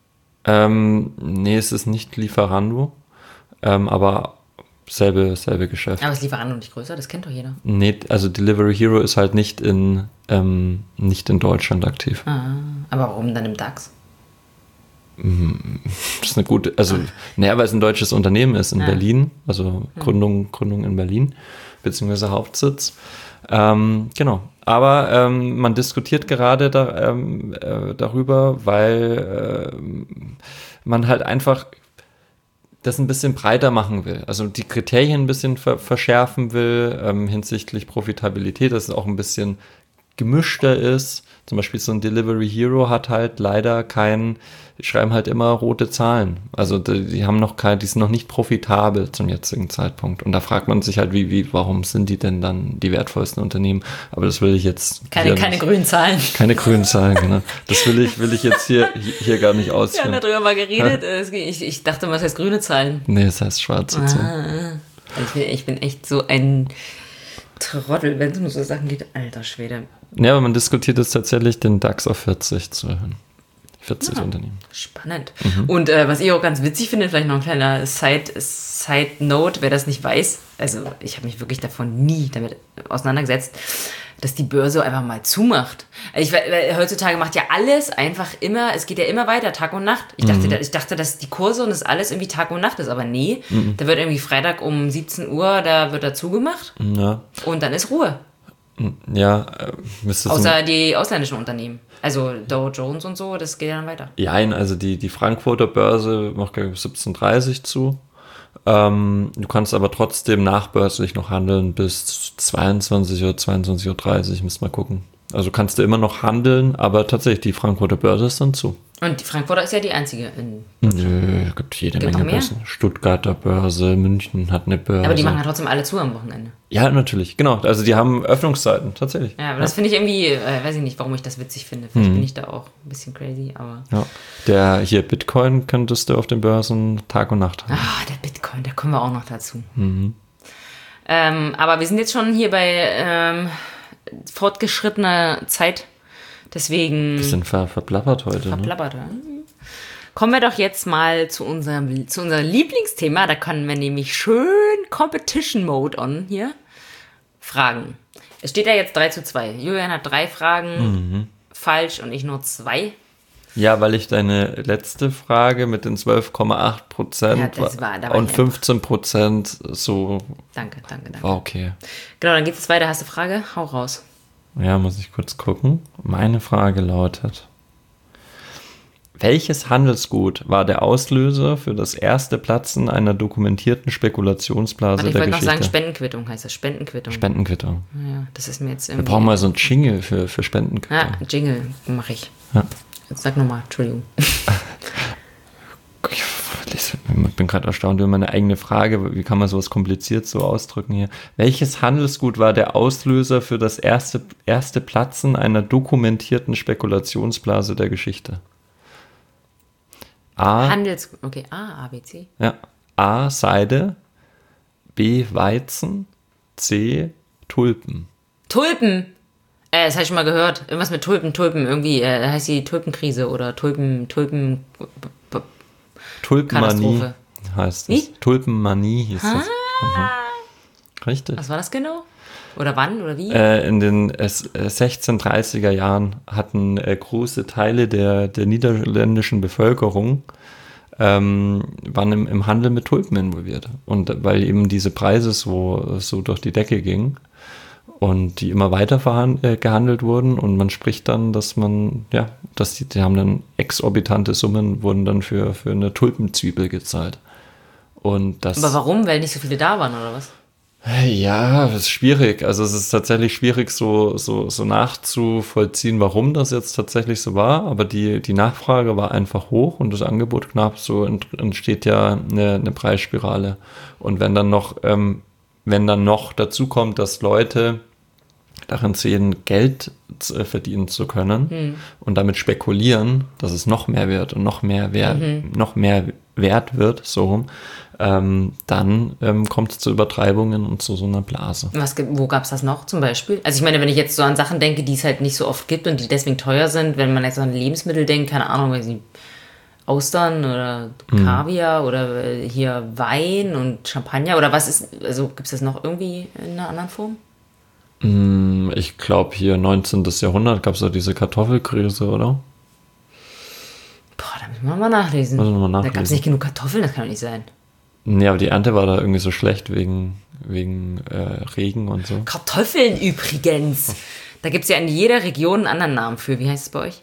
Speaker 2: Ähm, nee, es ist nicht Lieferando, ähm, aber selbe, selbe Geschäft.
Speaker 1: Aber ist Lieferando nicht größer? Das kennt doch jeder.
Speaker 2: Nee, also Delivery Hero ist halt nicht in, ähm, nicht in Deutschland aktiv.
Speaker 1: Ah, aber warum dann im DAX?
Speaker 2: Das ist eine gute, also, naja, weil es ein deutsches Unternehmen ist in ah. Berlin, also Gründung, Gründung in Berlin, beziehungsweise Hauptsitz. Ähm, genau, aber ähm, man diskutiert gerade da, ähm, äh, darüber, weil äh, man halt einfach das ein bisschen breiter machen will, also die Kriterien ein bisschen ver- verschärfen will ähm, hinsichtlich Profitabilität, dass es auch ein bisschen gemischter ist. Zum Beispiel so ein Delivery Hero hat halt leider kein, die schreiben halt immer rote Zahlen. Also die, die haben noch kein, die sind noch nicht profitabel zum jetzigen Zeitpunkt. Und da fragt man sich halt, wie, wie, warum sind die denn dann die wertvollsten Unternehmen? Aber das will ich jetzt
Speaker 1: keine, keine
Speaker 2: nicht,
Speaker 1: grünen Zahlen.
Speaker 2: Keine grünen Zahlen, genau. Das will ich, will ich jetzt hier, hier gar nicht ausführen.
Speaker 1: Wir haben darüber mal geredet. Ich, ich dachte, was heißt grüne Zahlen?
Speaker 2: Nee, das heißt schwarze Zahlen.
Speaker 1: Ah, ich, bin, ich bin echt so ein Trottel, wenn es um so Sachen geht. Alter Schwede.
Speaker 2: Ja, aber man diskutiert jetzt tatsächlich, den DAX auf vierzig zu erhöhen. vierzig ja, Unternehmen.
Speaker 1: Spannend. Mhm. Und äh, was ich auch ganz witzig finde, vielleicht noch ein kleiner Side, Side Note, wer das nicht weiß, also ich habe mich wirklich davon nie damit auseinandergesetzt, dass die Börse einfach mal zumacht. Also ich, weil heutzutage macht ja alles einfach immer, es geht ja immer weiter, Tag und Nacht. Ich dachte, mhm. ich dachte, dass die Kurse und das alles irgendwie Tag und Nacht ist, aber nee, mhm. da wird irgendwie Freitag um siebzehn Uhr, da wird da zugemacht
Speaker 2: ja.
Speaker 1: und dann ist Ruhe.
Speaker 2: Ja, müsste
Speaker 1: außer die ausländischen Unternehmen. Also Dow Jones und so, das geht ja dann weiter.
Speaker 2: Ja, also die, die Frankfurter Börse macht siebzehn Uhr dreißig zu. Ähm, du kannst aber trotzdem nachbörslich noch handeln bis zweiundzwanzig oder zweiundzwanzig Uhr dreißig, müsst mal gucken. Also kannst du immer noch handeln, aber tatsächlich, die Frankfurter Börse ist dann zu.
Speaker 1: Und die Frankfurter ist ja die einzige in
Speaker 2: Nö, es gibt jede gibt Menge Börsen. Stuttgarter Börse, München hat eine Börse.
Speaker 1: Aber die machen ja trotzdem alle zu am Wochenende.
Speaker 2: Ja, natürlich, genau. Also die haben Öffnungszeiten, tatsächlich.
Speaker 1: Ja, aber das finde ich irgendwie, äh, weiß ich nicht, warum ich das witzig finde. Vielleicht hm. bin ich da auch ein bisschen crazy, aber...
Speaker 2: Ja. Der hier Bitcoin könntest du auf den Börsen Tag und Nacht haben.
Speaker 1: Ah, der Bitcoin, da kommen wir auch noch dazu.
Speaker 2: Mhm.
Speaker 1: Ähm, aber wir sind jetzt schon hier bei ähm, fortgeschrittener Zeit. Deswegen...
Speaker 2: Bisschen ver verplappert heute.
Speaker 1: Verplappert,
Speaker 2: ne?
Speaker 1: ja. Kommen wir doch jetzt mal zu unserem, zu unserem Lieblingsthema. Da können wir nämlich schön Competition Mode on hier fragen. Es steht ja jetzt drei zu zwei. Julian hat drei Fragen mhm. falsch und ich nur zwei.
Speaker 2: Ja, weil ich deine letzte Frage mit den zwölf Komma acht Prozent
Speaker 1: ja, war
Speaker 2: und fünfzehn Prozent so...
Speaker 1: Danke, danke, danke.
Speaker 2: War okay.
Speaker 1: Genau, dann geht es weiter. Hast du Frage? Hau raus.
Speaker 2: Ja, muss ich kurz gucken. Meine Frage lautet: Welches Handelsgut war der Auslöser für das erste Platzen einer dokumentierten Spekulationsblase
Speaker 1: Warte,
Speaker 2: der Geschichte?
Speaker 1: Ich wollte noch sagen, Spendenquittung heißt das. Spendenquittung.
Speaker 2: Spendenquittung.
Speaker 1: Ja, das ist mir jetzt irgendwie...
Speaker 2: Wir brauchen mal so einen Jingle für, für Spendenquittung.
Speaker 1: Ja, Jingle mache ich.
Speaker 2: Ja.
Speaker 1: Jetzt sag nochmal, Entschuldigung.
Speaker 2: Ich bin gerade erstaunt über meine eigene Frage. Wie kann man sowas kompliziert so ausdrücken hier? Welches Handelsgut war der Auslöser für das erste, erste Platzen einer dokumentierten Spekulationsblase der Geschichte? A.
Speaker 1: Handels... Okay, A, A, B, C.
Speaker 2: Ja. A. Seide. B. Weizen. C. Tulpen.
Speaker 1: Tulpen! Äh, das habe ich schon mal gehört. Irgendwas mit Tulpen, Tulpen. Irgendwie äh, heißt die Tulpenkrise oder Tulpen... Tulpen...
Speaker 2: Tulpenmanie heißt es.
Speaker 1: Wie?
Speaker 2: Tulpenmanie hieß
Speaker 1: ah.
Speaker 2: das. Mhm. Richtig.
Speaker 1: Was war das genau? Oder wann oder wie?
Speaker 2: Äh, in den äh, sechzehnhundertdreißiger Jahren hatten äh, große Teile der, der niederländischen Bevölkerung ähm, waren im, im Handel mit Tulpen involviert. Und weil eben diese Preise so, so durch die Decke gingen und die immer weiter verhand, äh, gehandelt wurden, und man spricht dann, dass man, ja, dass die, die haben dann exorbitante Summen, wurden dann für, für eine Tulpenzwiebel gezahlt. Und das,
Speaker 1: aber warum? Weil nicht so viele da waren, oder was?
Speaker 2: Ja, das ist schwierig. Also es ist tatsächlich schwierig, so, so, so nachzuvollziehen, warum das jetzt tatsächlich so war. Aber die, die Nachfrage war einfach hoch und das Angebot knapp. So entsteht ja eine, eine Preisspirale. Und wenn dann noch, ähm, wenn dann noch dazu kommt, dass Leute darin sehen, Geld verdienen zu können hm. und damit spekulieren, dass es noch mehr wird und noch mehr wert, mhm. noch mehr wert wird, so rum, ähm, dann ähm, kommt es zu Übertreibungen und zu so einer Blase.
Speaker 1: Was, wo gab es das noch zum Beispiel? Also ich meine, wenn ich jetzt so an Sachen denke, die es halt nicht so oft gibt und die deswegen teuer sind, wenn man jetzt an Lebensmittel denkt, keine Ahnung, weiß nicht, Austern oder Kaviar mhm. oder hier Wein und Champagner oder was ist, also gibt es das noch irgendwie in einer anderen Form?
Speaker 2: Ich glaube, hier neunzehnten. Jahrhundert gab es ja diese Kartoffelkrise, oder?
Speaker 1: Boah, da müssen wir mal nachlesen.
Speaker 2: Müssen wir mal nachlesen.
Speaker 1: Da gab es nicht genug Kartoffeln, das kann doch nicht sein.
Speaker 2: Nee, aber die Ernte war da irgendwie so schlecht wegen, wegen äh, Regen und so.
Speaker 1: Kartoffeln übrigens. Da gibt es ja in jeder Region einen anderen Namen für. Wie heißt es bei euch?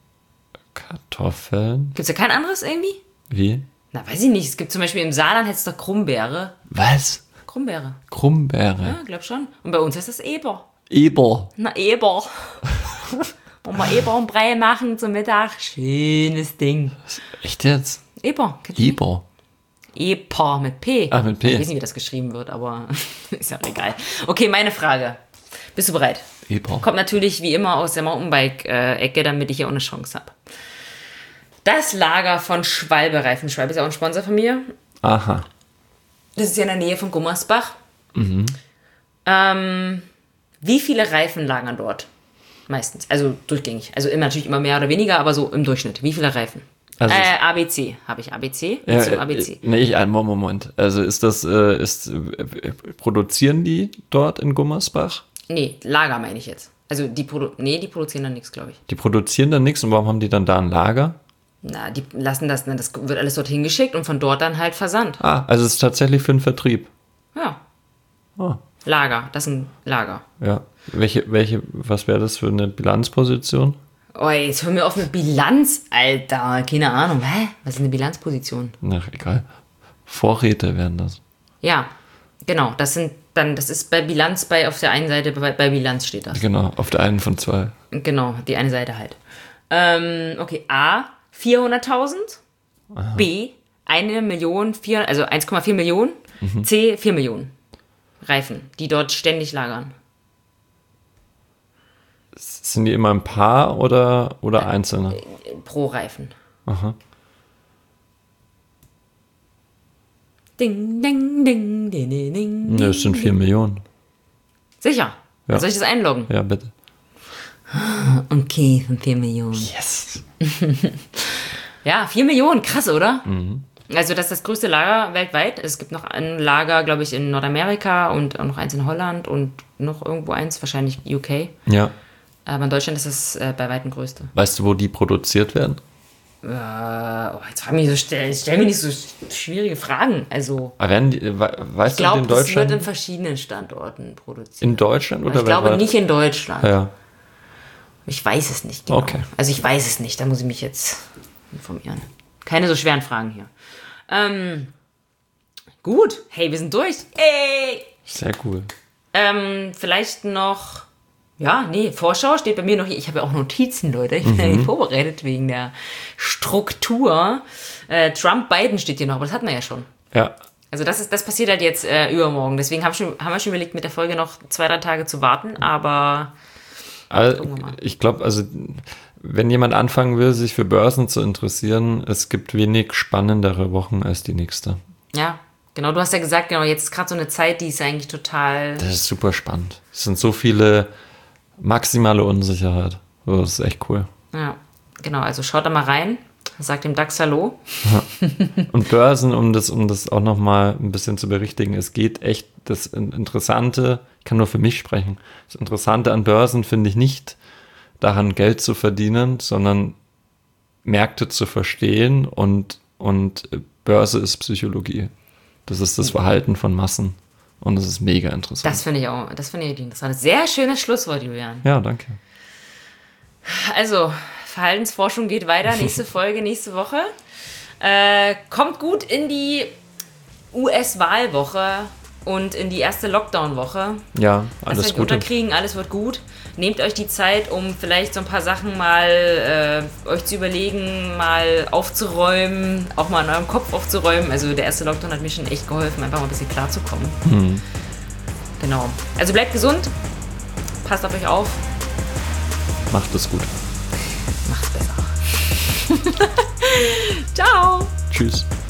Speaker 2: Kartoffeln?
Speaker 1: Gibt es ja kein anderes irgendwie?
Speaker 2: Wie?
Speaker 1: Na, weiß ich nicht. Es gibt zum Beispiel im Saarland heißt es doch Krummbeere.
Speaker 2: Was?
Speaker 1: Krummbeere.
Speaker 2: Krummbeere?
Speaker 1: Ja, glaub schon. Und bei uns heißt das Eber.
Speaker 2: Eber.
Speaker 1: Na, Eber. Wollen wir Eber und Brei machen zum Mittag? Schönes Ding.
Speaker 2: Echt jetzt?
Speaker 1: Eber. kennst du nicht?
Speaker 2: Eber.
Speaker 1: Eper mit P.
Speaker 2: Ah, mit P.
Speaker 1: Ich weiß nicht, wie das geschrieben wird, aber ist ja auch egal. Okay, meine Frage. Bist du bereit?
Speaker 2: Eber.
Speaker 1: Kommt natürlich wie immer aus der Mountainbike-Ecke, damit ich hier auch eine Chance habe. Das Lager von Schwalbe Reifen. Schwalbe ist ja auch ein Sponsor von mir.
Speaker 2: Aha.
Speaker 1: Das ist ja in der Nähe von Gummersbach. Mhm. Ähm, wie viele Reifen lagern dort? Meistens. Also durchgängig. Also immer natürlich immer mehr oder weniger, aber so im Durchschnitt. Wie viele Reifen?
Speaker 2: Also
Speaker 1: äh, A B C. Habe ich A B C?
Speaker 2: Ja,
Speaker 1: Zum A B C.
Speaker 2: Nee, ich, einen Moment. Also ist das, äh, ist, äh, produzieren die dort in Gummersbach?
Speaker 1: Nee, Lager meine ich jetzt. Also die, Produ nee, die produzieren dann nichts, glaube ich.
Speaker 2: Die produzieren dann nichts und warum haben die dann da ein Lager?
Speaker 1: Na, die lassen das, das wird alles dorthin geschickt und von dort dann halt versandt.
Speaker 2: Ah, also es ist tatsächlich für den Vertrieb.
Speaker 1: Ja.
Speaker 2: Ah.
Speaker 1: Lager, das ist ein Lager.
Speaker 2: Ja. Welche, welche, was wäre das für eine Bilanzposition?
Speaker 1: Oh, jetzt hör mir auf mit Bilanz, Alter. Keine Ahnung. Hä? Was ist eine Bilanzposition?
Speaker 2: Ach, egal. Vorräte wären das.
Speaker 1: Ja, genau. Das sind dann, das ist bei Bilanz, bei auf der einen Seite, bei, bei Bilanz steht das.
Speaker 2: Genau, auf der einen von zwei.
Speaker 1: Genau, die eine Seite halt. Ähm, okay, A, vierhunderttausend. B, eine Million, vier, also eins Komma vier Millionen. Mhm. C, vier Millionen Reifen, die dort ständig lagern.
Speaker 2: Sind die immer ein Paar oder, oder einzelne?
Speaker 1: Pro Reifen.
Speaker 2: Aha.
Speaker 1: Ding, ding, ding, ding, ding, ding.
Speaker 2: Ne, es sind vier Millionen.
Speaker 1: Sicher?
Speaker 2: Ja.
Speaker 1: Soll ich das einloggen?
Speaker 2: Ja, bitte.
Speaker 1: Okay, von vier Millionen.
Speaker 2: Yes.
Speaker 1: Ja, vier Millionen, krass, oder?
Speaker 2: Mhm.
Speaker 1: Also das ist das größte Lager weltweit. Es gibt noch ein Lager, glaube ich, in Nordamerika und auch noch eins in Holland und noch irgendwo eins, wahrscheinlich U K.
Speaker 2: Ja.
Speaker 1: Aber in Deutschland ist es äh, bei weitem größte.
Speaker 2: Weißt du, wo die produziert werden?
Speaker 1: Äh, oh, jetzt frag mich so, stell, stell mir nicht so schwierige Fragen. Also,
Speaker 2: Aber werden die, we- weißt
Speaker 1: ich glaube,
Speaker 2: du, in
Speaker 1: das
Speaker 2: Deutschland?
Speaker 1: wird in verschiedenen Standorten produziert.
Speaker 2: In Deutschland oder
Speaker 1: ich glaube
Speaker 2: weltweit?
Speaker 1: nicht in Deutschland.
Speaker 2: Ja.
Speaker 1: Ich weiß es nicht genau.
Speaker 2: Okay.
Speaker 1: Also ich weiß es nicht, da muss ich mich jetzt informieren. Keine so schweren Fragen hier. Ähm, gut, hey, wir sind durch. Hey!
Speaker 2: Sehr cool.
Speaker 1: Ähm, vielleicht noch, ja, nee, Vorschau steht bei mir noch hier. Ich habe ja auch Notizen, Leute. Ich bin ja nicht vorbereitet wegen der Struktur. Äh, Trump, Biden steht hier noch, aber das hatten wir ja schon.
Speaker 2: Ja.
Speaker 1: Also das ist, das passiert halt jetzt äh, übermorgen. Deswegen haben, schon, haben wir schon überlegt, mit der Folge noch zwei, drei Tage zu warten, aber
Speaker 2: Also, ich glaube, also wenn jemand anfangen will, sich für Börsen zu interessieren, es gibt wenig spannendere Wochen als die nächste.
Speaker 1: ja, genau, du hast ja gesagt, genau, jetzt ist gerade so eine Zeit, die ist eigentlich total...
Speaker 2: Das ist super spannend. Es sind so viele maximale Unsicherheit. Das ist echt cool.
Speaker 1: Ja, genau, also schaut da mal rein, sagt dem DAX Hallo.
Speaker 2: Und Börsen, um das, um das auch nochmal ein bisschen zu berichtigen, es geht echt, das Interessante, ich kann nur für mich sprechen, das Interessante an Börsen finde ich nicht daran, Geld zu verdienen, sondern Märkte zu verstehen und, und Börse ist Psychologie. Das ist das Verhalten von Massen und das ist mega interessant.
Speaker 1: Das finde ich auch, das finde ich interessant. Sehr schönes Schlusswort, Julian.
Speaker 2: Ja, danke.
Speaker 1: Also, Verhaltensforschung geht weiter, nächste Folge, nächste Woche. Äh, kommt gut in die U S-Wahlwoche und in die erste Lockdown-Woche.
Speaker 2: Ja, alles
Speaker 1: Lasst euch
Speaker 2: Gute.
Speaker 1: unterkriegen, alles wird gut. Nehmt euch die Zeit, um vielleicht so ein paar Sachen mal äh, euch zu überlegen, mal aufzuräumen, auch mal in eurem Kopf aufzuräumen. Also der erste Lockdown hat mir schon echt geholfen, einfach mal ein bisschen klarzukommen.
Speaker 2: Mhm.
Speaker 1: Genau. Also bleibt gesund, passt auf euch auf,
Speaker 2: Macht es gut.
Speaker 1: macht's besser. Ciao!
Speaker 2: Tschüss.